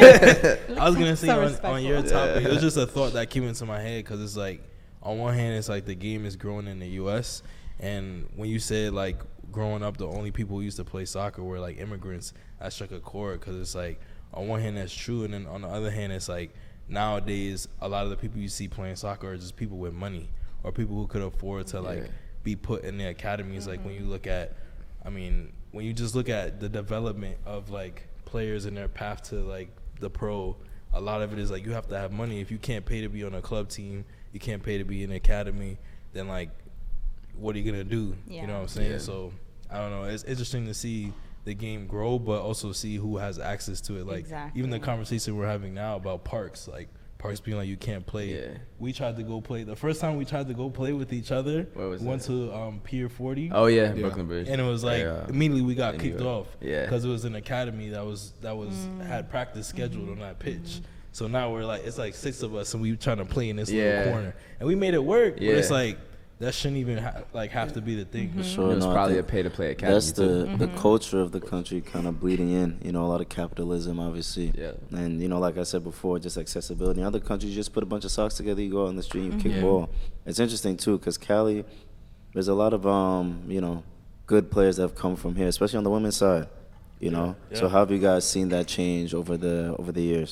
I was gonna say So on, on your respectful. topic, it was just a thought that came into my head because it's like, on one hand, it's like the game is growing in the U S, and when you said like growing up, the only people who used to play soccer were like immigrants, that struck a chord because it's like on one hand that's true, and then on the other hand, it's like nowadays a lot of the people you see playing soccer are just people with money or people who could afford to like Yeah. be put in the academies. Like when you look at, I mean, when you just look at the development of like players and their path to like the pro, a lot of it is like you have to have money. If you can't pay to be on a club team, you can't pay to be in the academy, then like what are you gonna do? Yeah. You know what I'm saying? Yeah. So I don't know. It's interesting to see the game grow, but also see who has access to it. Like even the Exactly. conversation we're having now about parks, like parks being like you can't play. Yeah. We tried to go play the first time we tried to go play with each other. Where was we went that? to um, Pier forty. Oh yeah, Yeah. Brooklyn Bridge. And it was like Yeah. immediately we got in kicked New York. off. Yeah. Because it was an academy that was that was had practice scheduled on that pitch. So now we're like, it's like six of us, and we trying to play in this Yeah. little corner, and we made it work. Yeah. But it's like that shouldn't even ha- like have to be the thing. Mm-hmm. Sure, It was no, I probably a think pay-to-play academy. That's the, too. the Mm-hmm. culture of the country kind of bleeding in. You know, a lot of capitalism, obviously. Yeah. And, you know, like I said before, just accessibility. In other countries, you just put a bunch of socks together, you go out on the street, you kick Yeah. ball. It's interesting, too, because Cali, there's a lot of, um, you know, good players that have come from here, especially on the women's side. You know? Yeah. So how have you guys seen that change over the over the years?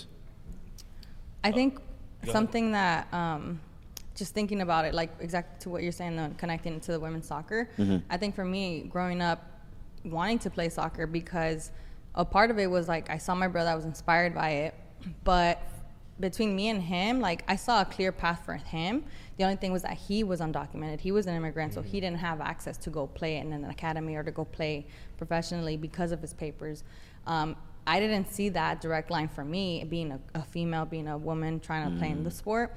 I think ahead. something that, um, just thinking about it, like exactly to what you're saying, uh, connecting it to the women's soccer. Mm-hmm. I think for me, growing up, wanting to play soccer because a part of it was like I saw my brother, I was inspired by it, but between me and him, like I saw a clear path for him. The only thing was that he was undocumented. He was an immigrant, so he didn't have access to go play in an academy or to go play professionally because of his papers. Um, I didn't see that direct line for me, being a, a female, being a woman, trying to play in the sport.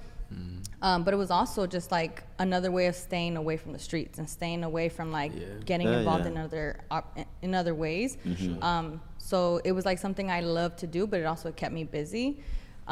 Um, but it was also just like another way of staying away from the streets and staying away from like getting Yeah, involved yeah. in other op- in other ways. Um, so it was like something I loved to do, but it also kept me busy.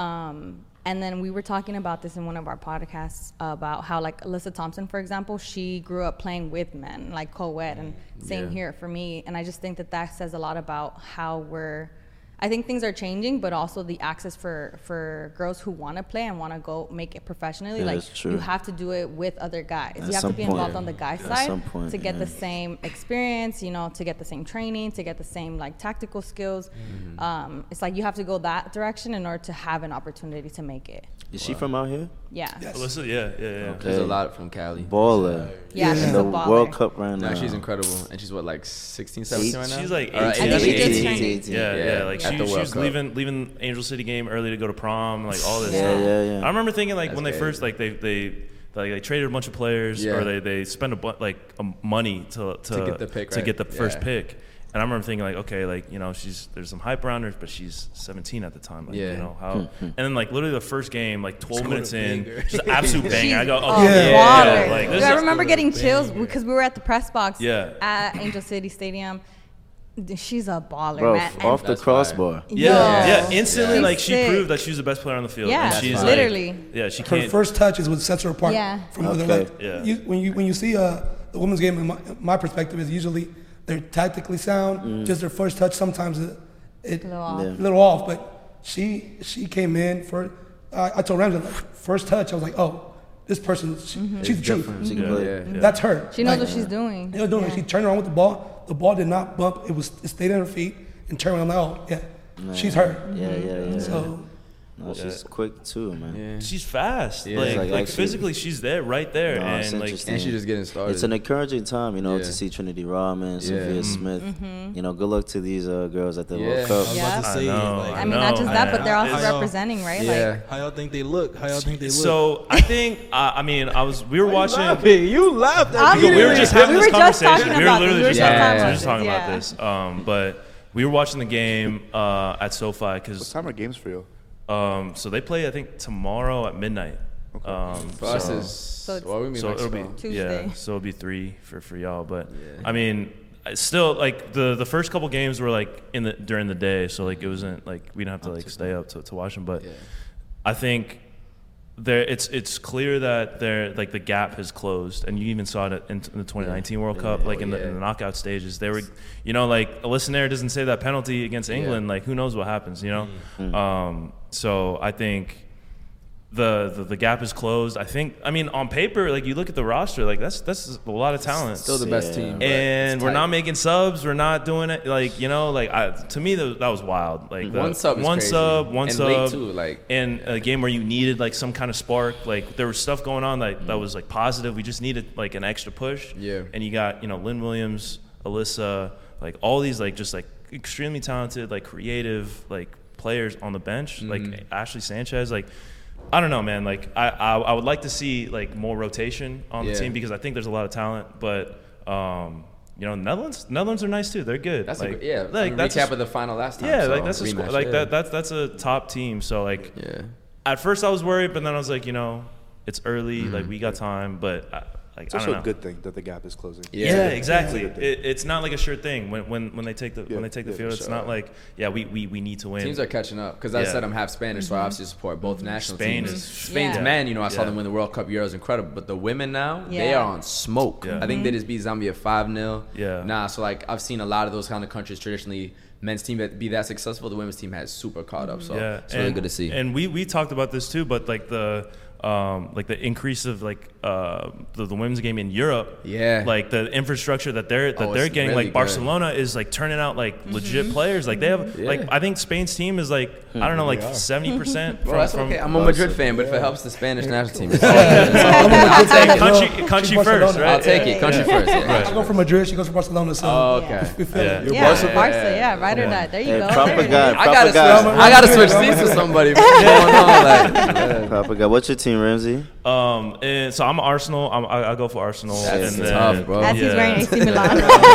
Um, and then we were talking about this in one of our podcasts about how like Alyssa Thompson, for example, she grew up playing with men, like co-ed, and same Yeah. here for me. And I just think that that says a lot about how we're, I think things are changing, but also the access for, for girls who want to play and want to go make it professionally. Yeah, like that's true. you have to do it with other guys. At you have some to be point. involved on the guy At side some point, to get yeah. the same experience, you know, to get the same training, to get the same like tactical skills. Mm-hmm. Um, it's like you have to go that direction in order to have an opportunity to make it. Is she from out here? Yeah. Alyssa, yeah, yeah, yeah. Okay. There's a lot from Cali. Baller. Yeah, In she's the a baller. World Cup right now. No, she's incredible. And she's what, like sixteen, seventeen right now? She's like Or, uh, eighteen. I think she eighteen. just turned eighteen. Yeah, yeah, Yeah, like at she, the she World was Cup. leaving leaving Angel City game early to go to prom, like all this Yeah, stuff. yeah, yeah. I remember thinking like That's when they crazy. first like they they like they traded a bunch of players Yeah. or they they spent a bu- like um, money to to To get the pick, to right? get the first Yeah. pick. And I remember thinking like, okay, like you know, she's there's some hype around her, but she's seventeen at the time. Like, Yeah. you know how. And then like literally the first game, like twelve minutes in, banger. just an absolute banger. She's I go, a oh Yeah. baller. yeah, like, this Dude, I is- remember getting chills banger. because we were at the press box Yeah. at Angel City Stadium. She's a baller, Bro, man. f- off the That's crossbar. Yeah, Yo. yeah. Instantly, She's like she sick. proved that she was the best player on the field. Yeah, and she's like- literally. yeah, she Her can't. first touch is what sets her apart Yeah. from other. Okay. Like, Yeah. you, when you when you see uh, the women's game, in my, my perspective is usually they're tactically sound. Just their first touch sometimes it, it Little off. Yeah. little off, but she she came in for. I I told Ramsey like first touch, I was like, oh, this person, she, she's the truth. She can Yeah. play. Yeah. That's her. She knows Like, what she's doing. They were doing it. Yeah. She turned around with the ball. The ball did not bump. It was it stayed on her feet and turned around. Like, oh yeah, she's her. Yeah, yeah, yeah. So No, she's quick too, man. Yeah. She's fast. Yeah. Like, It's like, like actually- physically, she's there, right there, No, it's and like interesting. And she's just getting started. It's an encouraging time, you know, Yeah. to see Trinity Rodman, Yeah. Sophia Mm. Smith. You know, good luck to these uh, girls at the Yeah. World I Cup. was about to I say, know, like, I mean, not just that, but they're also How y'all- representing, right? Yeah. Like, How y'all think they look? How y'all think they look? so. I think. Uh, I mean, I was. We were watching. You laughed at I'm me. We were just having We this were just conversation. talking We were about literally this. just We were having. just We were just talking talking about about this. Um, but we were watching the game uh, at SoFi What because. time are games for you? Um, so they play, I think, tomorrow at midnight. Um, For us, so- is So well, we mean so it'll Mexico. be Tuesday. yeah, so it'll be three for, for y'all. But Yeah. I mean, I still like the the first couple games were like in the during the day, so like it wasn't like we didn't have to like stay up to, to watch them. But Yeah. I think there it's it's clear that there like the gap has closed, and you even saw it in, in the twenty nineteen World Cup, like in the, in the knockout stages. They were, you know, like Alyssa Nair doesn't say that penalty against England, like who knows what happens, you know. Um, so I think. The, the the gap is closed. I think. I mean, on paper, like you look at the roster, like that's that's a lot of talent. Still the best team. but and it's we're tight. not making subs. We're not doing it. Like you know, like I, to me, that, that was wild. Like the, One sub is one crazy. sub, one And sub, late too, like- in a game where you needed like some kind of spark. Like there was stuff going on like that was like positive. We just needed like an extra push. Yeah. And you got you know Lynn Williams, Alyssa, like all these like just like extremely talented, like creative, like players on the bench. Mm-hmm. Like Ashley Sanchez, like. I don't know, man. Like I, I, I would like to see like more rotation on the Yeah. team because I think there's a lot of talent. But um, you know, Netherlands, Netherlands are nice too. They're good. That's like, a, yeah. like I mean, that's recap a, of the final last time. yeah, so like that's a rematch, squad, like yeah. that. That's that's a top team. So like, Yeah. at first I was worried, but then I was like, you know, it's early. Mm-hmm. Like we got time, but I, like It's I also don't a know. good thing that the gap is closing. Yeah, Yeah. exactly. It's a good It, it's not like a sure thing when when, when they take the Yeah, when they take the yeah, field. for It's sure. not like yeah we, we, we need to win. Teams are catching up because I Yeah. said I'm half Spanish, so I obviously support both national Spain teams. is- Spain's Yeah. men, you know, I saw Yeah. them win the World Cup. Euros incredible, but the women now, they Yeah. are on smoke. Yeah. I think they just beat Zambia five nil. Yeah. Nah, so like I've seen a lot of those kind of countries traditionally. Men's team that be that successful, the women's team has super caught up. So yeah, it's really and, good to see. And we we talked about this too, but like the um like the increase of like uh the, the women's game in Europe. Yeah. Like the infrastructure that they're that Oh, they're it's getting. really Like good. Barcelona is like turning out like legit players. Like they have Yeah. like I think Spain's team is like I don't know like seventy percent. Well, that's okay. I'm a Madrid fan, but if it helps the Spanish national team, it's all I'm a Madrid fan as well. country country She's first, Barcelona. right? I'll take it. Country first. Yeah. Right. I go from Madrid. She goes from Barcelona. So Oh, okay. we feel Yeah. it. You're Yeah, Barca- Barca, yeah, right or Yeah. not. There you Hey, go. proper There you guy, go. I proper gotta guy. switch. I gotta switch seats with somebody. What's going on? Like, Proper guy. What's your team, Ramsey? Um, and so I'm Arsenal. I'm, I I go for Arsenal. That's and then, tough, bro. As he's Yeah. wearing A C Milan.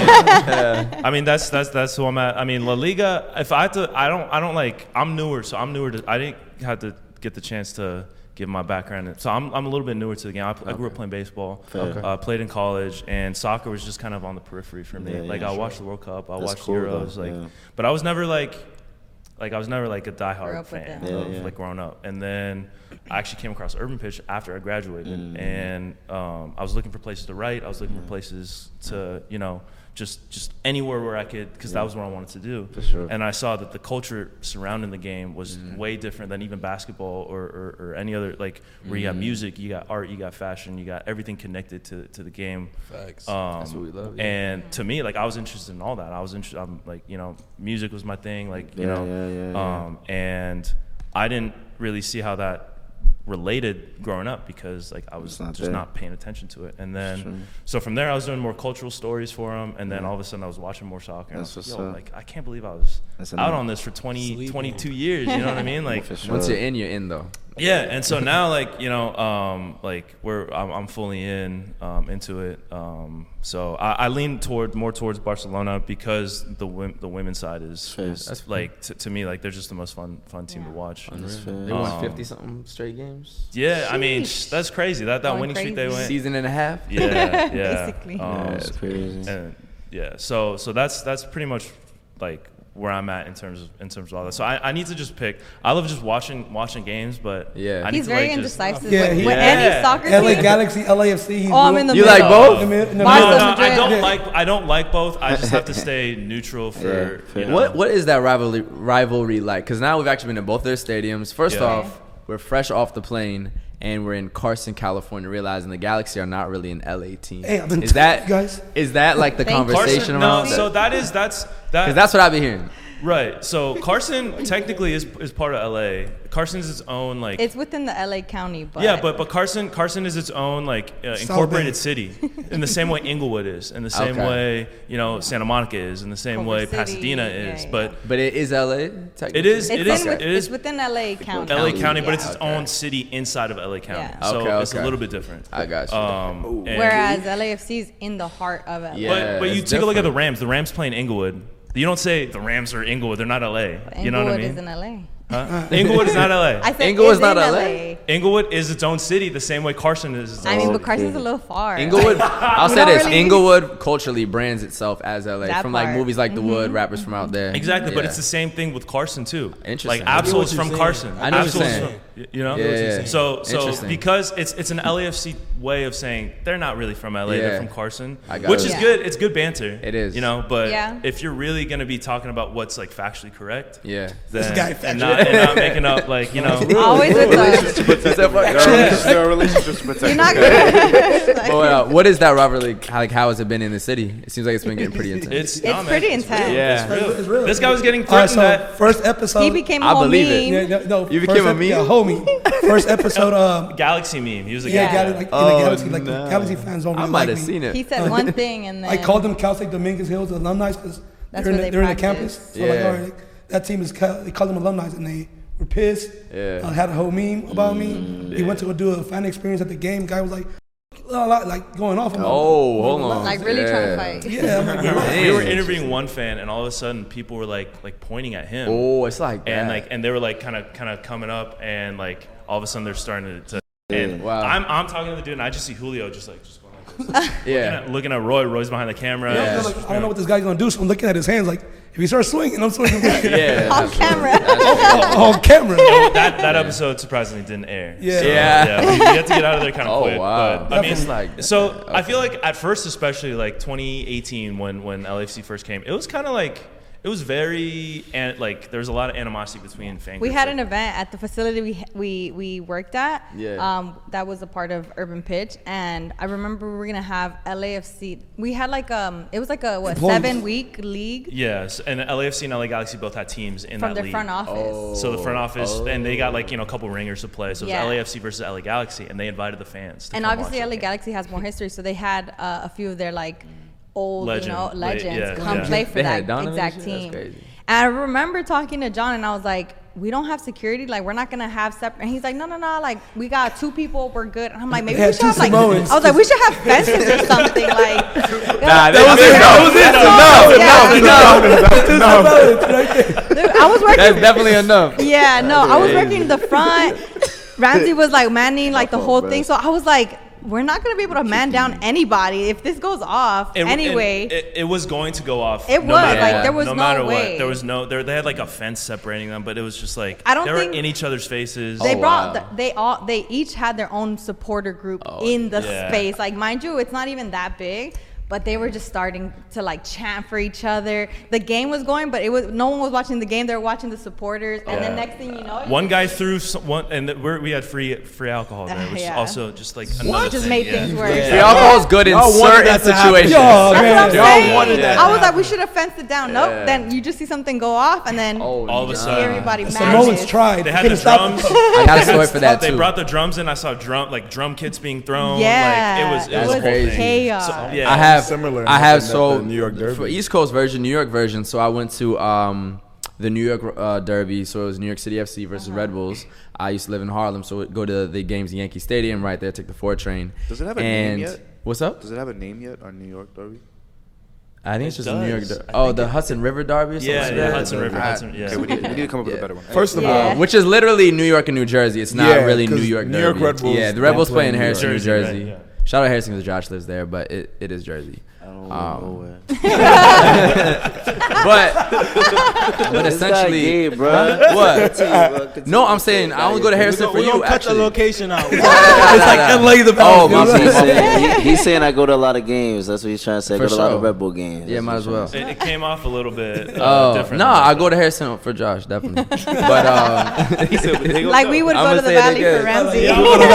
I mean that's that's that's who I'm at. I mean La Liga. If I had to, I don't I don't like. I'm newer, so I'm newer. To, I didn't have to get the chance to give my background. So I'm I'm a little bit newer to the game. I, I grew up playing baseball. Okay. Uh, played in college, and soccer was just kind of on the periphery for me. Yeah, like yeah, I sure. watched the World Cup. I That's watched cool, Euros. though, Like, yeah. but I was never like. Like I was never like a Grew diehard up with fan them. Yeah, of yeah. like growing up, and then I actually came across Urban Pitch after I graduated, Mm. and um, I was looking for places to write. I was looking for places to you know just just anywhere where I could, because that was what I wanted to do. For sure. And I saw that the culture surrounding the game was way different than even basketball or, or, or any other, like where you got music, you got art, you got fashion, you got everything connected to to the game. Facts. Um, That's what we love, yeah. And to me, like I was interested in all that. I was interested. I'm like, you know, music was my thing. Like, you Yeah, know, yeah, yeah, yeah. um, and I didn't really see how that related growing up because like I was It's not just there. not paying attention to it. And then, True. so from there, I was doing more cultural stories for them. And then all of a sudden, I was watching more soccer. And That's I was what's like, yo, up. like I can't believe I was That's out enough. on this for twenty, twenty-two years. You know what I mean? Like, For sure. Once you're in, you're in though. yeah, and so now, like you know, um, like we're I'm, I'm fully in um, into it. Um, so I, I lean toward more towards Barcelona because the wom- the women's side is, Fair. is That's like t- to me like they're just the most fun fun team to watch. That's fair. They won Um, fifty something straight games. Yeah, I mean Sheesh. that's crazy. That that Going winning streak they crazy. went. Season and a half. Yeah, yeah. Basically. Um, Yeah, it's crazy. and yeah, so so that's that's pretty much like where I'm at in terms of in terms of all that. So I, I need to just pick. I love just watching watching games, but Yeah. I need He's to, very like, just- indecisive. Yeah, with, he- with Yeah. any soccer L A team. Galaxy, L A F C. he's Oh, I'm real- in the You middle. like both? In the mid- in the Barca, No, middle. no, I Madrid. don't like I don't like both. I just have to stay neutral for Yeah, fair. you know. What what is that rivalry rivalry like? Because now we've actually been in both their stadiums. First Yeah. off, we're fresh off the plane and we're in Carson, California, realizing the Galaxy are not really an L A team. Hey, I've been is telling that you guys. is that like the Thank you. conversation Carson? around? No, so that is that's that. Because that's what I've been hearing. right. So Carson technically is is part of L A. Carson's its own like. It's within the L A County, but yeah, but but Carson Carson is its own like uh, South incorporated Bay. city, in the same way Inglewood is, in the same Okay. way you know Santa Monica is, in the same Culver way City, Pasadena yeah, is. yeah. But But it is L A. Technically. it is it's, it is in, with- it is it's within L A County. L A County, but Yeah. it's its own city inside of L A County. Yeah. So Okay, it's a okay. little bit different. I got you. Um, and- Whereas L A F C is in the heart of L A. Yeah. But, but you it's take a look at the different. Rams. The Rams play in Inglewood. You don't say the Rams are Inglewood. They're not L A. You know what I Inglewood mean? is in L A. Huh? Inglewood is not L A. I said Inglewood's is not in L A? L A. Inglewood is its own city, the same way Carson is. Its I own mean, city. but Carson's a little far. Inglewood, I'll We say don't this: really- Inglewood culturally brands itself as L A That from like part. movies like The Wood, rappers from out there. Exactly, but Yeah. it's the same thing with Carson too. Interesting. Like I get Absol what is you're from saying. Carson. I know what Absol you're is saying. from- y- you know. Yeah, yeah. So so Interesting. because it's it's an L A F C way of saying they're not really from L A. Yeah. They're from Carson, I got which it. is Yeah. good. It's good banter. It is. You know, but Yeah. if you're really gonna be talking about what's like factually correct, Yeah. This then, guy and, factual. not, and not making up like you know. Always with us. There are relationships to protect. You're not good. But uh, what is that rivalry? Like, how has it been in the city? It seems like it's been getting pretty intense. It's, It's nah, man, pretty it's intense. real. Yeah. It's real. It's real. This guy was getting All right, threatened so that first episode. He became a I whole believe it. meme. Yeah, no, no, You first became a ep- meme? Yeah, homie. First episode. Um, Galaxy meme. He was a yeah, guy. Galaxy, like, in Oh, the Galaxy, like no. the Galaxy fans don't I really might like have me. seen it. He said one thing and then I called them Cal State Dominguez Hills alumni because That's they're, in where the, they they're in the practice. campus. So like, Yeah. all right, like, that team is Cal, they called them alumni and they were pissed. Yeah. Uh, had a whole meme about me. He went to go do a fan experience at the game. Guy was like, a lot, like going off. I'm like, Oh, hold on. like really trying to Yeah. fight. Yeah, I'm like, We were, relax. we were Damn. interviewing one fan, and all of a sudden, people were like, like pointing at him, Oh, it's like that. and like, and they were like, kind of, kind of coming up, and like, all of a sudden, they're starting to. to and Wow. I'm, I'm talking to the dude, and I just see Julio just like, just going like Yeah. Looking at, looking at Roy. Roy's behind the camera. Yeah. Like, I don't know what this guy's gonna do, so I'm looking at his hands. Like, if he starts swinging, I'm swinging. Yeah. On camera. On camera. No, that that episode surprisingly didn't air. Yeah. So, Yeah. yeah. We, we had to get out of there kind of Oh, quick. wow. But, I mean, It's like- so okay. I feel like at first, especially like twenty eighteen, when when L A F C first came, it was kind of like. It was very, and like, there was a lot of animosity between fan We groups. had like, an event at the facility we we we worked at. Yeah. Um, that was a part of Urban Pitch, and I remember we were gonna have L A F C. We had like um, it was like a what Employees. seven week league Yes, and L A F C and L A Galaxy both had teams in from that their league. front office. So the front office, Oh. and they got like, you know, a couple ringers to play. So it was Yeah. L A F C versus L A Galaxy, and they invited the fans to And come obviously, watch L A that game. Galaxy has more history, so they had uh, a few of their like old, Legend. you know, Like, legends yeah, come yeah. play for They that had Donovan exact and shit? That's team. crazy. And I remember talking to John, and I was like, "We don't have security. Like, we're not gonna have separate." And he's like, "No, no, no. Like, we got two people. We're good." And I'm like, "Maybe They we had should two have like." Samoans. I was like, "We should have fences or something." Like, Nah, that was it. yeah. Dude, I was working. That's definitely enough. Yeah, no, I was crazy. working in the front. Ramsey was like manning like the whole thing, so I was like, we're not gonna be able to man down anybody if this goes off. And- anyway, and it, it was going to go off. It no was, matter like, what. there was no no matter way. what. There was no. There, they had like a fence separating them, but it was just like I don't they were think- in each other's faces. they Oh, brought wow. the, they all they each had their own supporter group Oh, in the yeah. space. Like, mind you, it's not even that big. But they were just starting to like chant for each other. The game was going, but it was no one was watching the game. They were watching the supporters, and then Yeah. next thing you know, One guy threw some, one, and the, we're, we had free free alcohol there, which Yeah. also just like another just thing. made yeah. things worse. Free alcohol's good in Y'all wanted certain that to happen. situations. Yo, That's man. what I'm Y'all saying. wanted that I was to like, we should have fenced it down. Nope. Yeah. Then you just see something go off, and then Oh, All of a no. sudden, everybody Samoans mashes. tried. They had Couldn't the stop drums. them. I got a story for that They too. brought the drums in. I saw drum like drum kits being thrown. Yeah, like, it was it That's was a whole crazy. thing. chaos. So, yeah, I have Similar I have happened at so the New York Derby. for East Coast version, New York version. So I went to um, the New York uh, Derby. So it was New York City F C versus Uh-huh. Red Bulls. I used to live in Harlem, so we'd go to the games in Yankee Stadium right there. Take the four train. Does it have a and name yet? What's up? Does it have a name yet on New York Derby? I think it's It just a New York. does. Der- I oh, think the it- Hudson River Derby. Or something Yeah, like yeah, that? Hudson River. Ah, Hudson, yeah. Okay, we need, we need to come up with Yeah. a better one. First of Yeah. all, Uh, which is literally New York and New Jersey. It's not Yeah, really New 'cause York New York Derby. Red Bulls Yeah, the don't Red Bulls play play in in New Harrison, New Jersey, Jersey. right, yeah. Shout out Harrison because Josh lives there, but it, it is Jersey. I don't Um, know nowhere. But but This guy essentially, gay, bro. what? Continue, bro. Continue. No, I'm saying I only go to Harrison for We're you. gonna cut the Actually, location out. It's like L A the Oh, Falcons. my He's fault. saying, he- he's saying I go to a lot of games. That's what he's trying to say. I For go to a lot sure. of Red Bull games. Yeah, That's might what as he's well. trying to It, it came off a little bit uh, Oh, different. no, I go to Harrison for Josh, definitely. But um, He said, they go Like go. we would I'ma go to the say they valley good. for Ramsey.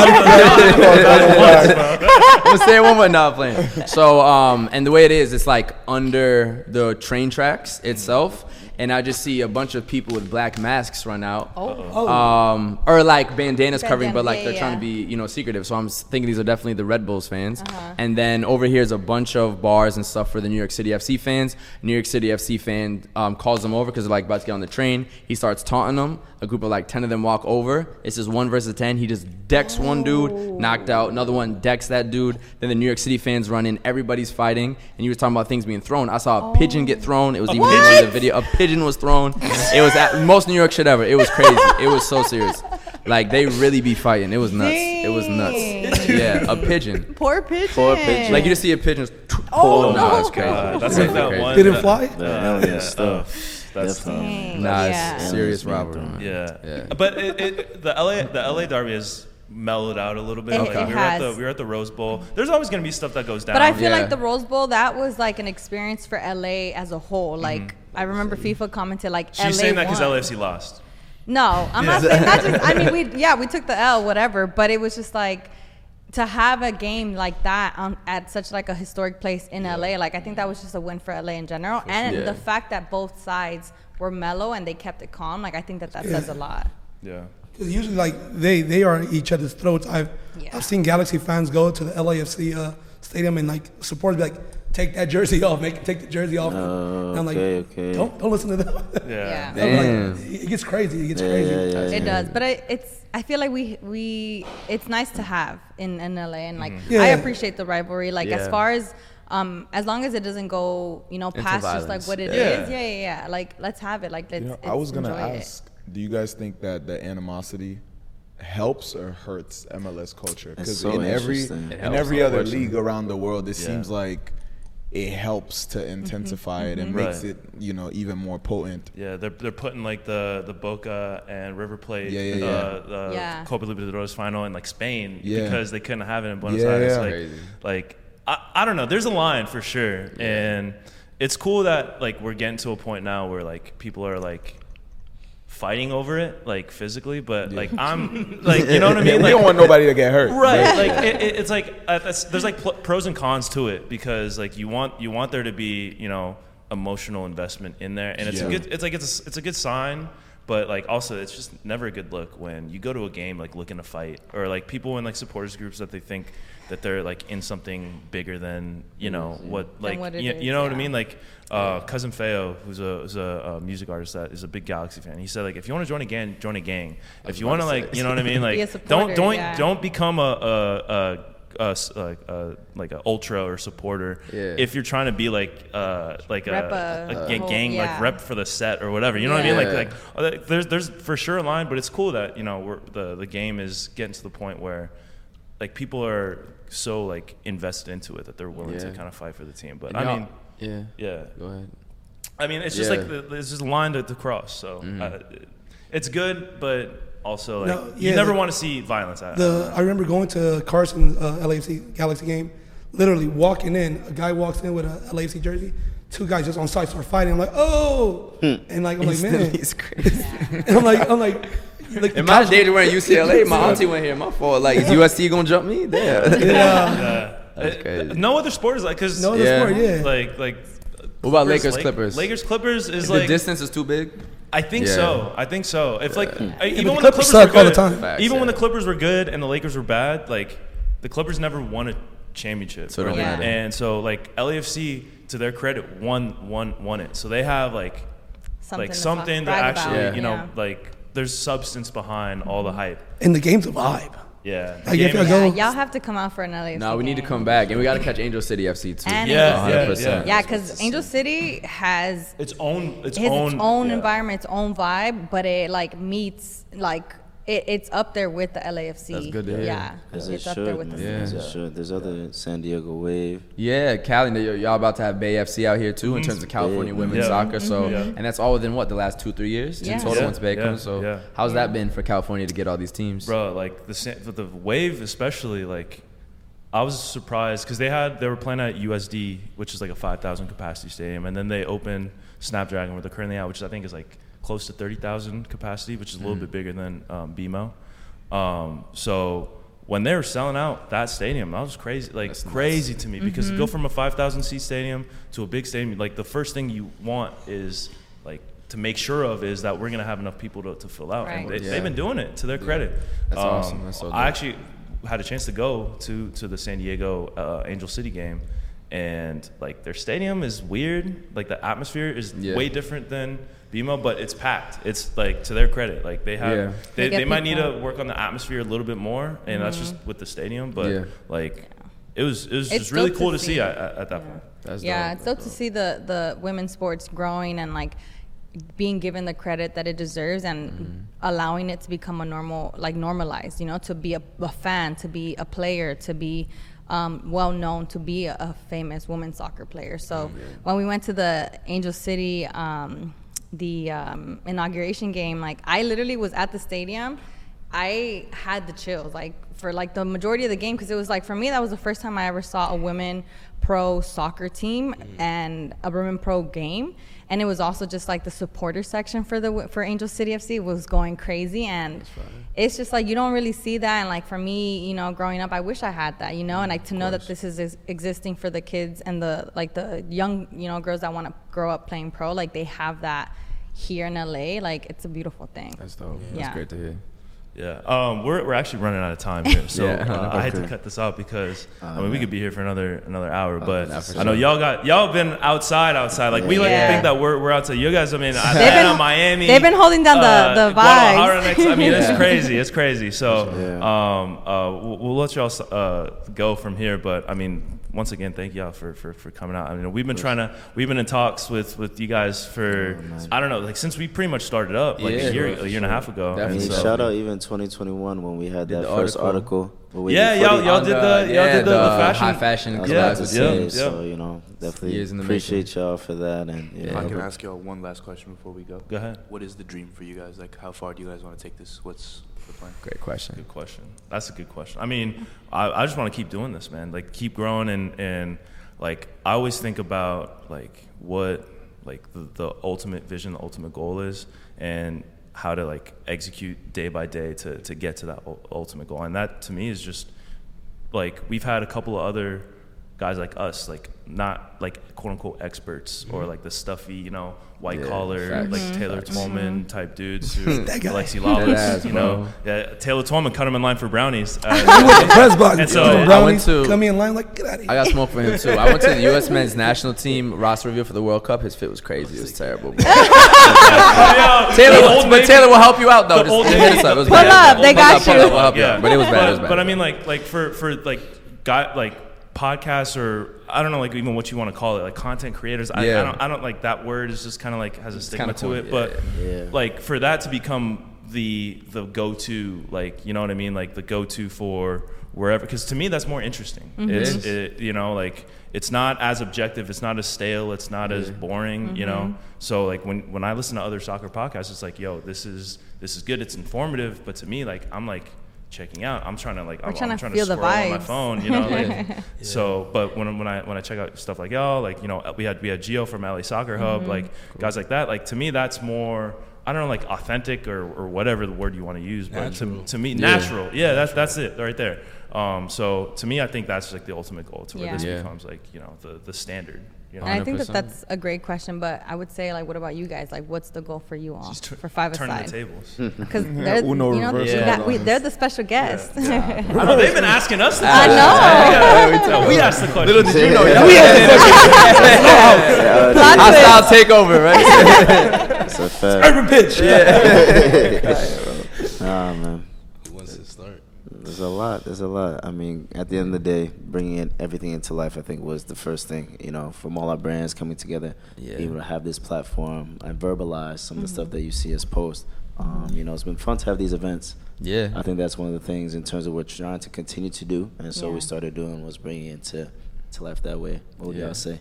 I'm gonna say one more. No, I'm playing. So, um, and the way it is, it's like under the train tracks itself, and I just see a bunch of people with black masks run out. Oh. Um, or like bandanas covering, but Bandana, like yeah, they're yeah. trying to be, you know, secretive. So I'm s- thinking these are definitely the Red Bulls fans. Uh-huh. And then over here is a bunch of bars and stuff for the New York City F C fans. New York City F C fan um, calls them over because they're like about to get on the train. He starts taunting them. A group of like ten of them walk over. It's just one versus ten. He just decks one dude, knocked out. Another one decks that dude. Then the New York City fans run in. Everybody's fighting. And you were talking about things being thrown. I saw a pigeon get thrown. It was even in the video. A pigeon was thrown. It was at most New York shit ever. It was crazy. It was so serious. Like they really be fighting. It was nuts. It was nuts. Yeah, a pigeon. Poor pigeon. Poor pigeon. Like you just see a pigeon. Just, Oh, no, it's no. crazy. Uh, that's Crazy, like that crazy. one. Did it that- fly? Yeah, hell yeah, still. That's Definitely. Dang, Nah, yeah. it's serious Yeah. robbery. Man. Yeah. Yeah. But it, it, the L A the L A Derby has mellowed out a little bit. It- Like, it we were at has. the we were at the Rose Bowl. There's always gonna be stuff that goes down. But I feel Yeah. like the Rose Bowl, that was like an experience for L A as a whole. Like I remember FIFA commented like She's L A saying that because won. L A F C lost. No, I'm not saying not just. I mean, we yeah we took the L, whatever. But it was just like to have a game like that on, at such like a historic place in L A. Like I think that was just a win for L A in general, and Yeah. the fact that both sides were mellow and they kept it calm. Like I think that that says a lot. Yeah. Because usually, like they they are at each other's throats. I've Yeah. I've seen Galaxy fans go to the L A F C uh, stadium and like supporters be like, take that jersey off, make take the jersey off. Oh, and I'm like, okay, okay. don't don't listen to them. Yeah. Yeah. I'm like, Damn. it gets crazy. It gets Yeah, crazy. yeah, yeah, It yeah. does, but it, it's. I feel like we we it's nice to have in, in L A, and like Yeah. I appreciate the rivalry. Like as Yeah. far as um as long as it doesn't go you know Into past just like violence. what it is. Yeah. Yeah, yeah, yeah. Like let's have it. Like let's. You know, I let's was gonna enjoy it. ask, do you guys think that the animosity helps or hurts M L S culture? Because so in every interesting. in every other unfortunately. league around the world, it Yeah. seems like it helps to intensify it and makes Right. it, you know, even more potent. Yeah, they're they're putting like the the Boca and River Plate, Yeah, yeah, uh, the Yeah. Copa Libertadores final in like Spain Yeah. because they couldn't have it in Buenos Yeah, Aires. yeah. Like, Crazy. like I, I don't know. There's a line for sure, and it's cool that like we're getting to a point now where like people are like fighting over it, like physically, but like I'm like, you know what I mean? we Like, don't want nobody to get hurt. right, like it, it, it's like uh, that's, there's like pl- pros and cons to it because like you want you want there to be, you know, emotional investment in there, and it's Yeah. a good it's like it's a, it's a good sign, but like also it's just never a good look when you go to a game like looking to fight, or like people in like supporters groups that they think that they're like in something bigger than, you know, what like what it you, is, you know what I yeah. mean, like uh, Cousin Feo, who's a who's a, a music artist that is a big Galaxy fan. He said like if you want to join a gang, join a gang. If you want to like, you know what I mean, like Be a don't supporter, don't yeah. don't become a a, a, a, s- like a like a ultra or supporter Yeah. if you're trying to be like uh like Rep a, a- a a gang, whole- gang yeah. like rep for the set or whatever. You know what I mean? Yeah. Like like uh, there's there's for sure a line, but it's cool that, you know, we're, the the game is getting to the point where like people are so like invested into it that they're willing to Yeah. kind of fight for the team. But And I y'all- mean, yeah. yeah. Go ahead. I mean, it's just Yeah. like the, it's just a line to, to cross. So Mm-hmm. uh, it's good, but also like No, you yeah, never the- want to see violence. I- The I remember going to Carson uh, L A F C Galaxy game, literally walking in. A guy walks in with a L A F C jersey. Two guys just on site start fighting. I'm like, oh, and like I'm like, man, It's crazy. and I'm like, I'm like, like In my days wearing U C L A, my auntie went here. My fault. Like, is U S C gonna jump me? Damn. yeah. Yeah. That's Uh, crazy. No other sport is like because No other Yeah. sport, yeah. like like. What about Clippers, Lakers Lak- Clippers? Lakers Clippers is the like distance is too big. I think Yeah. so. I think so. If like I- but even the when the Clippers Clippers suck were all the good, time. Facts, even when yeah. the Clippers were good and the Lakers were bad, like the Clippers never won a championship. So it don't Or- matter. And so like L A F C, to their credit, won won won it. So they have like Something like to something talk- that brag actually, about, you know, yeah. like there's substance behind all the hype. And the game's a vibe. Yeah. The Like, if game y'all is- go- Yeah, y'all have to come out for an L A F C No, we need to game. come back, and we gotta catch Angel City F C too. And Yeah, Angel yeah, City. yeah. Yeah, because Angel City has its own its it has own its own yeah. environment, its own vibe, but it like meets like it, it's up there with the L A F C. That's good to hear. Yeah, As it it's up there should, with the. man. As Yeah. it should. There's other San Diego Wave. Yeah, Cali, y- y'all about to have Bay F C out here too in terms of California Big. women's Yeah. soccer. So, Yeah. and that's all within what the last two, three years Yeah. in total Yeah. once Bay Yeah. comes. So, Yeah. how's that been for California to get all these teams? Bro, like the Sa- the wave especially, like I was surprised because they had they were playing at U S D, which is like a five thousand capacity stadium, and then they opened Snapdragon, where they're currently at, which I think is like close to thirty thousand capacity, which is a little bit bigger than um, B M O. Um, so when they were selling out that stadium, that was crazy, like That's nuts. crazy to me because to go from a five thousand seat stadium to a big stadium, like the first thing you want is like to make sure of is that we're gonna have enough people to, to fill out. And Right. they, Yeah. they've been doing it to their credit. That's awesome. That's so I dope. actually had a chance to go to to the San Diego uh, Angel City game, and like their stadium is weird. Like the atmosphere is Yeah. way different than B M O, but it's packed. It's like to their credit, like they have Yeah. they, They get they might need people. to work on the atmosphere a little bit more, and that's just with the stadium. But Yeah. like it was it was It's just really dope cool to to see see. at, at, at that point. That's Yeah, dope. it's dope to see the the women's sports growing and like being given the credit that it deserves and Mm-hmm. allowing it to become a normal, like normalized. You know, to be a, a fan, to be a player, to be um, well known, to be a, a famous women's soccer player. So when we went to the Angel City, um, the um, inauguration game, like I literally was at the stadium. I had the chills, like for like the majority of the game, because it was like for me that was the first time I ever saw a women pro soccer team and a women pro game, and it was also just like the supporter section for the for Angel City F C was going crazy, and it's just like you don't really see that, and like for me, you know, growing up, I wish I had that, you know, and like to know that this is ex- existing for the kids and the like the young, you know, girls that want to grow up playing pro, like they have that here in L A, like it's a beautiful thing. That's dope. That's Yeah. great to hear. Yeah, um, we're we're actually running out of time here, so Yeah. uh, I had to Okay. cut this out because Oh, I mean we man. could be here for another another hour, but nah, for I know sure. y'all got y'all been outside outside like we like to Yeah. think that we're we're outside. You guys, I mean, They've Atlanta, been- Miami, they've been holding down the- uh, the Guadalajara vibes. next- I mean, it's Yeah. crazy, it's crazy. So Yeah. um, uh, we'll, we'll let y'all uh, go from here, but I mean. once again, thank y'all for, for, for coming out. I mean, we've been trying to, we've been in talks with, with you guys for, oh, I don't know, like since we pretty much started up like yeah, a year, sure, a year and a half ago. I mean, so, shout out even twenty twenty-one when we had did that first article. article. We yeah, did y'all, y'all did the, y'all yeah, did the, the, the fashion. high fashion I was yeah, about to say, yeah, yeah. so, you know, definitely Years in the appreciate making. y'all for that. And you If know, I can ask y'all one last question before we go. Go ahead. What is the dream for you guys? Like, how far do you guys want to take this? What's the plan? Great question. Good question. That's a good question. I mean, I, I just want to keep doing this, man. Like, keep growing and, and like, I always think about, like, what, like, the, the ultimate vision, the ultimate goal is, and how to, like, execute day by day to, to get to that u- ultimate goal. And that, to me, is just, like, we've had a couple of other guys like us, like, not, like, quote-unquote experts or, like, the stuffy, you know, white-collar, facts. like, Mhm. Taylor Facts. Tolman type dudes who, That guy. Alexi Dead Lawless, ass, you bro. know. Yeah, Taylor Tolman cut him in line for brownies. Uh, He went to press box. And so, So I brownies, went to- cut me in line like, get out of here. I got smoke for him too. I went to the U S men's national team roster review for the World Cup. His fit was crazy. It was terrible. Bro. Yeah, Taylor, the will, old but lady- Taylor will help you out though. the Just old hit lady- us up. It was Pull bad. up, they Pull got up, pull you. up, we'll help you Yeah, out. But it was bad. But, It was bad. but I mean, like, like for for like guy like podcasts or I don't know, like even what you want to call it, like content creators. I, Yeah. I don't I don't like that word. Is just kind of like has a stigma kinda to corny, it. But yeah. like for that to become the the go to, like you know what I mean, like the go to for wherever. Because to me, that's more interesting. It's it, you know like. It's not as objective. It's not as stale. It's not as boring, you know. So like when, when I listen to other soccer podcasts, it's like, yo, this is this is good. It's informative. But to me, like I'm like checking out. I'm trying to like I'm, trying I'm to trying feel to the scroll on my vibes. phone, you know. Like, So, but when when I when I check out stuff like y'all, like you know, we had we had Gio from L A Soccer Hub, like guys like that. Like to me, that's more. I don't know, like authentic or, or whatever the word you want to use, but to, Natural. to me, natural. Yeah, that's that's it right there. Um, so to me, I think that's like the ultimate goal to where Yeah. this Yeah. becomes like you know the the standard. You know, And I think that one hundred percent. that's a great question, but I would say, like, what about you guys? Like, what's the goal for you all Just tur- for five turning aside? the tables. Because they're, Uno you know, reverse we it. got- we- they're the special guests. I know they've been asking us. The I questions. know. Yeah, we asked the question. Little did you know. Plot Hostile twist. takeover, right? It's a fact. Urban pitch. Nah, man. Once it start. There's a lot. There's a lot. I mean, at the end of the day, bringing it, everything into life, I think, was the first thing. You know, from all our brands coming together, Yeah. able to have this platform and verbalize some of the stuff that you see us post. Um, you know, it's been fun to have these events. Yeah. I think that's one of the things in terms of what we're trying to continue to do, and so Yeah. we started doing was bringing it to to life that way. What would Yeah. y'all say?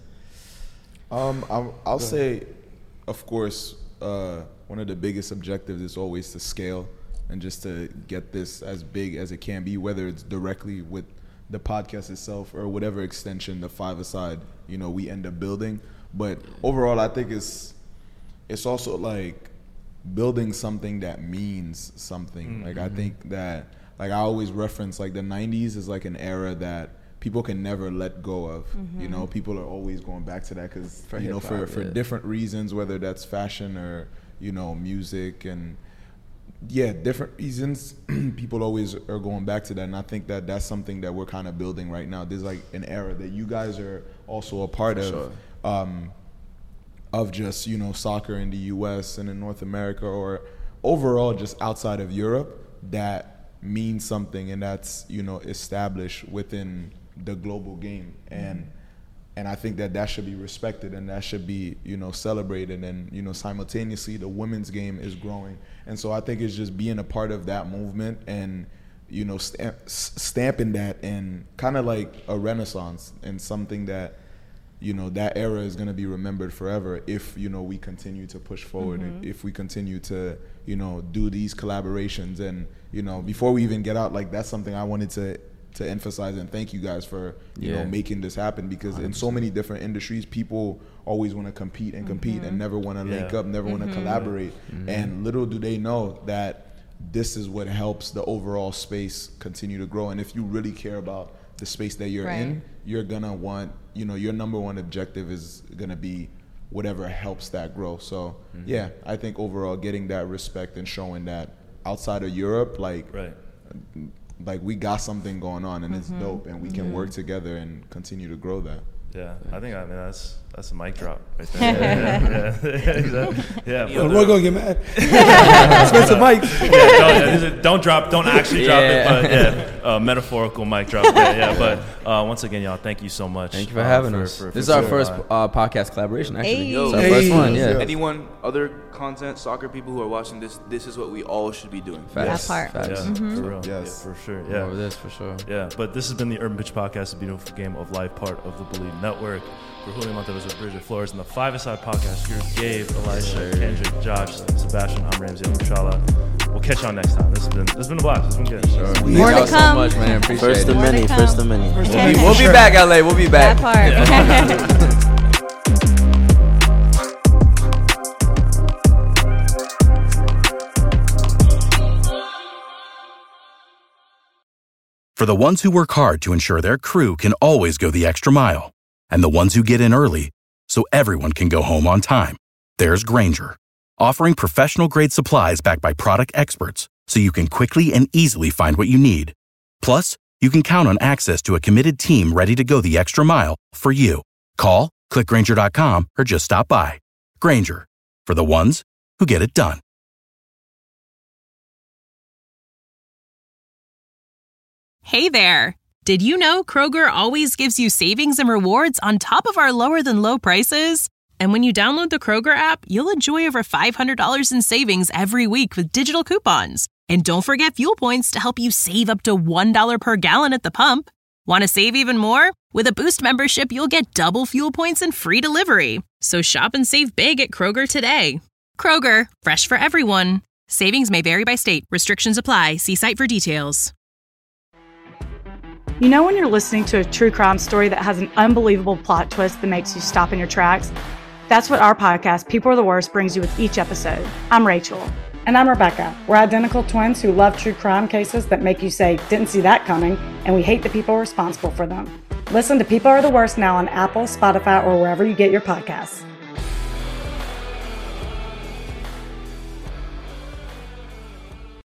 Um, I'll, I'll say, of course, uh, one of the biggest objectives is always to scale and just to get this as big as it can be, whether it's directly with the podcast itself or whatever extension the Five Aside, you know, we end up building. But overall, I think it's it's also like building something that means something. Like I think that, like I always reference, like the nineties is like an era that people can never let go of. You know, people are always going back to that because For you know for hip-hop, for yeah. different reasons, whether that's fashion or you know music and yeah, different reasons. People always are going back to that, and I think that that's something that we're kind of building right now. There's like an era that you guys are also a part For of. sure. Um, of just you know soccer in the U S and in North America or overall just outside of Europe that means something and that's you know established within the global game and and I think that that should be respected and that should be you know celebrated and you know simultaneously the women's game is growing and so I think it's just being a part of that movement and you know stamp, stamping that and kind of like a renaissance and something that you know that era is going to be remembered forever if you know we continue to push forward if we continue to you know do these collaborations and you know before we even get out like that's something I wanted to to emphasize and thank you guys for you Yeah. know making this happen because in so many different industries people always want to compete and compete and never want to link Yeah. up never want to collaborate and little do they know that this is what helps the overall space continue to grow and if you really care about the space that you're Right. in you're gonna want you know your number one objective is gonna be whatever helps that grow so yeah I think overall getting that respect and showing that outside of Europe like Right. like we got something going on and it's dope and we can work together and continue to grow that. Yeah, I think I mean that's that's a mic drop right there. yeah, yeah, exactly. yeah. Yo, but, Roy uh, gonna get mad. Expensive mics. yeah, don't, yeah, these are- don't drop, don't actually drop Yeah. it. But yeah, uh, metaphorical mic drop there. Yeah, but uh, once again, y'all, thank you so much. Thank you for uh, having for, us. For, for this is our sure. first uh, podcast collaboration, actually. Hey. Yo, It's our hey. first one, yeah. Yeah. Anyone, other content, soccer people who are watching this, this is what we all should be doing. Facts. That part. Facts. Yeah, Mhm. for real. Yes. Yeah, for sure. Yeah. Yeah. Over this, for sure. Yeah, but this has been the Urban Pitch Podcast, a beautiful game of life, part of the Believe Network. For Julio Monteros with Bridget Flores and the Five Aside Podcast, here's Gabe, Elisha, Kendrick, Josh, Sebastian, I'm Ramsey Abushala. We'll catch y'all next time. This has been this has been a blast. This has been good. Sure. More Thank to y'all so come. much, man. Appreciate First it. of More to many, come. first of many. First We'll of be- many. We'll be back, L A. We'll be back. That part. For the ones who work hard to ensure their crew can always go the extra mile, and the ones who get in early so everyone can go home on time, there's Grainger, offering professional-grade supplies backed by product experts so you can quickly and easily find what you need. Plus, you can count on access to a committed team ready to go the extra mile for you. Call, click Grainger dot com, or just stop by. Grainger, for the ones who get it done. Hey there! Did you know Kroger always gives you savings and rewards on top of our lower than low prices? And when you download the Kroger app, you'll enjoy over five hundred dollars in savings every week with digital coupons. And don't forget fuel points to help you save up to one dollar per gallon at the pump. Want to save even more? With a Boost membership, you'll get double fuel points and free delivery. So shop and save big at Kroger today. Kroger, fresh for everyone. Savings may vary by state. Restrictions apply. See site for details. You know when you're listening to a true crime story that has an unbelievable plot twist that makes you stop in your tracks? That's what our podcast, People Are the Worst, brings you with each episode. I'm Rachel. And I'm Rebecca. We're identical twins who love true crime cases that make you say, didn't see that coming, and we hate the people responsible for them. Listen to People Are the Worst now on Apple, Spotify, or wherever you get your podcasts.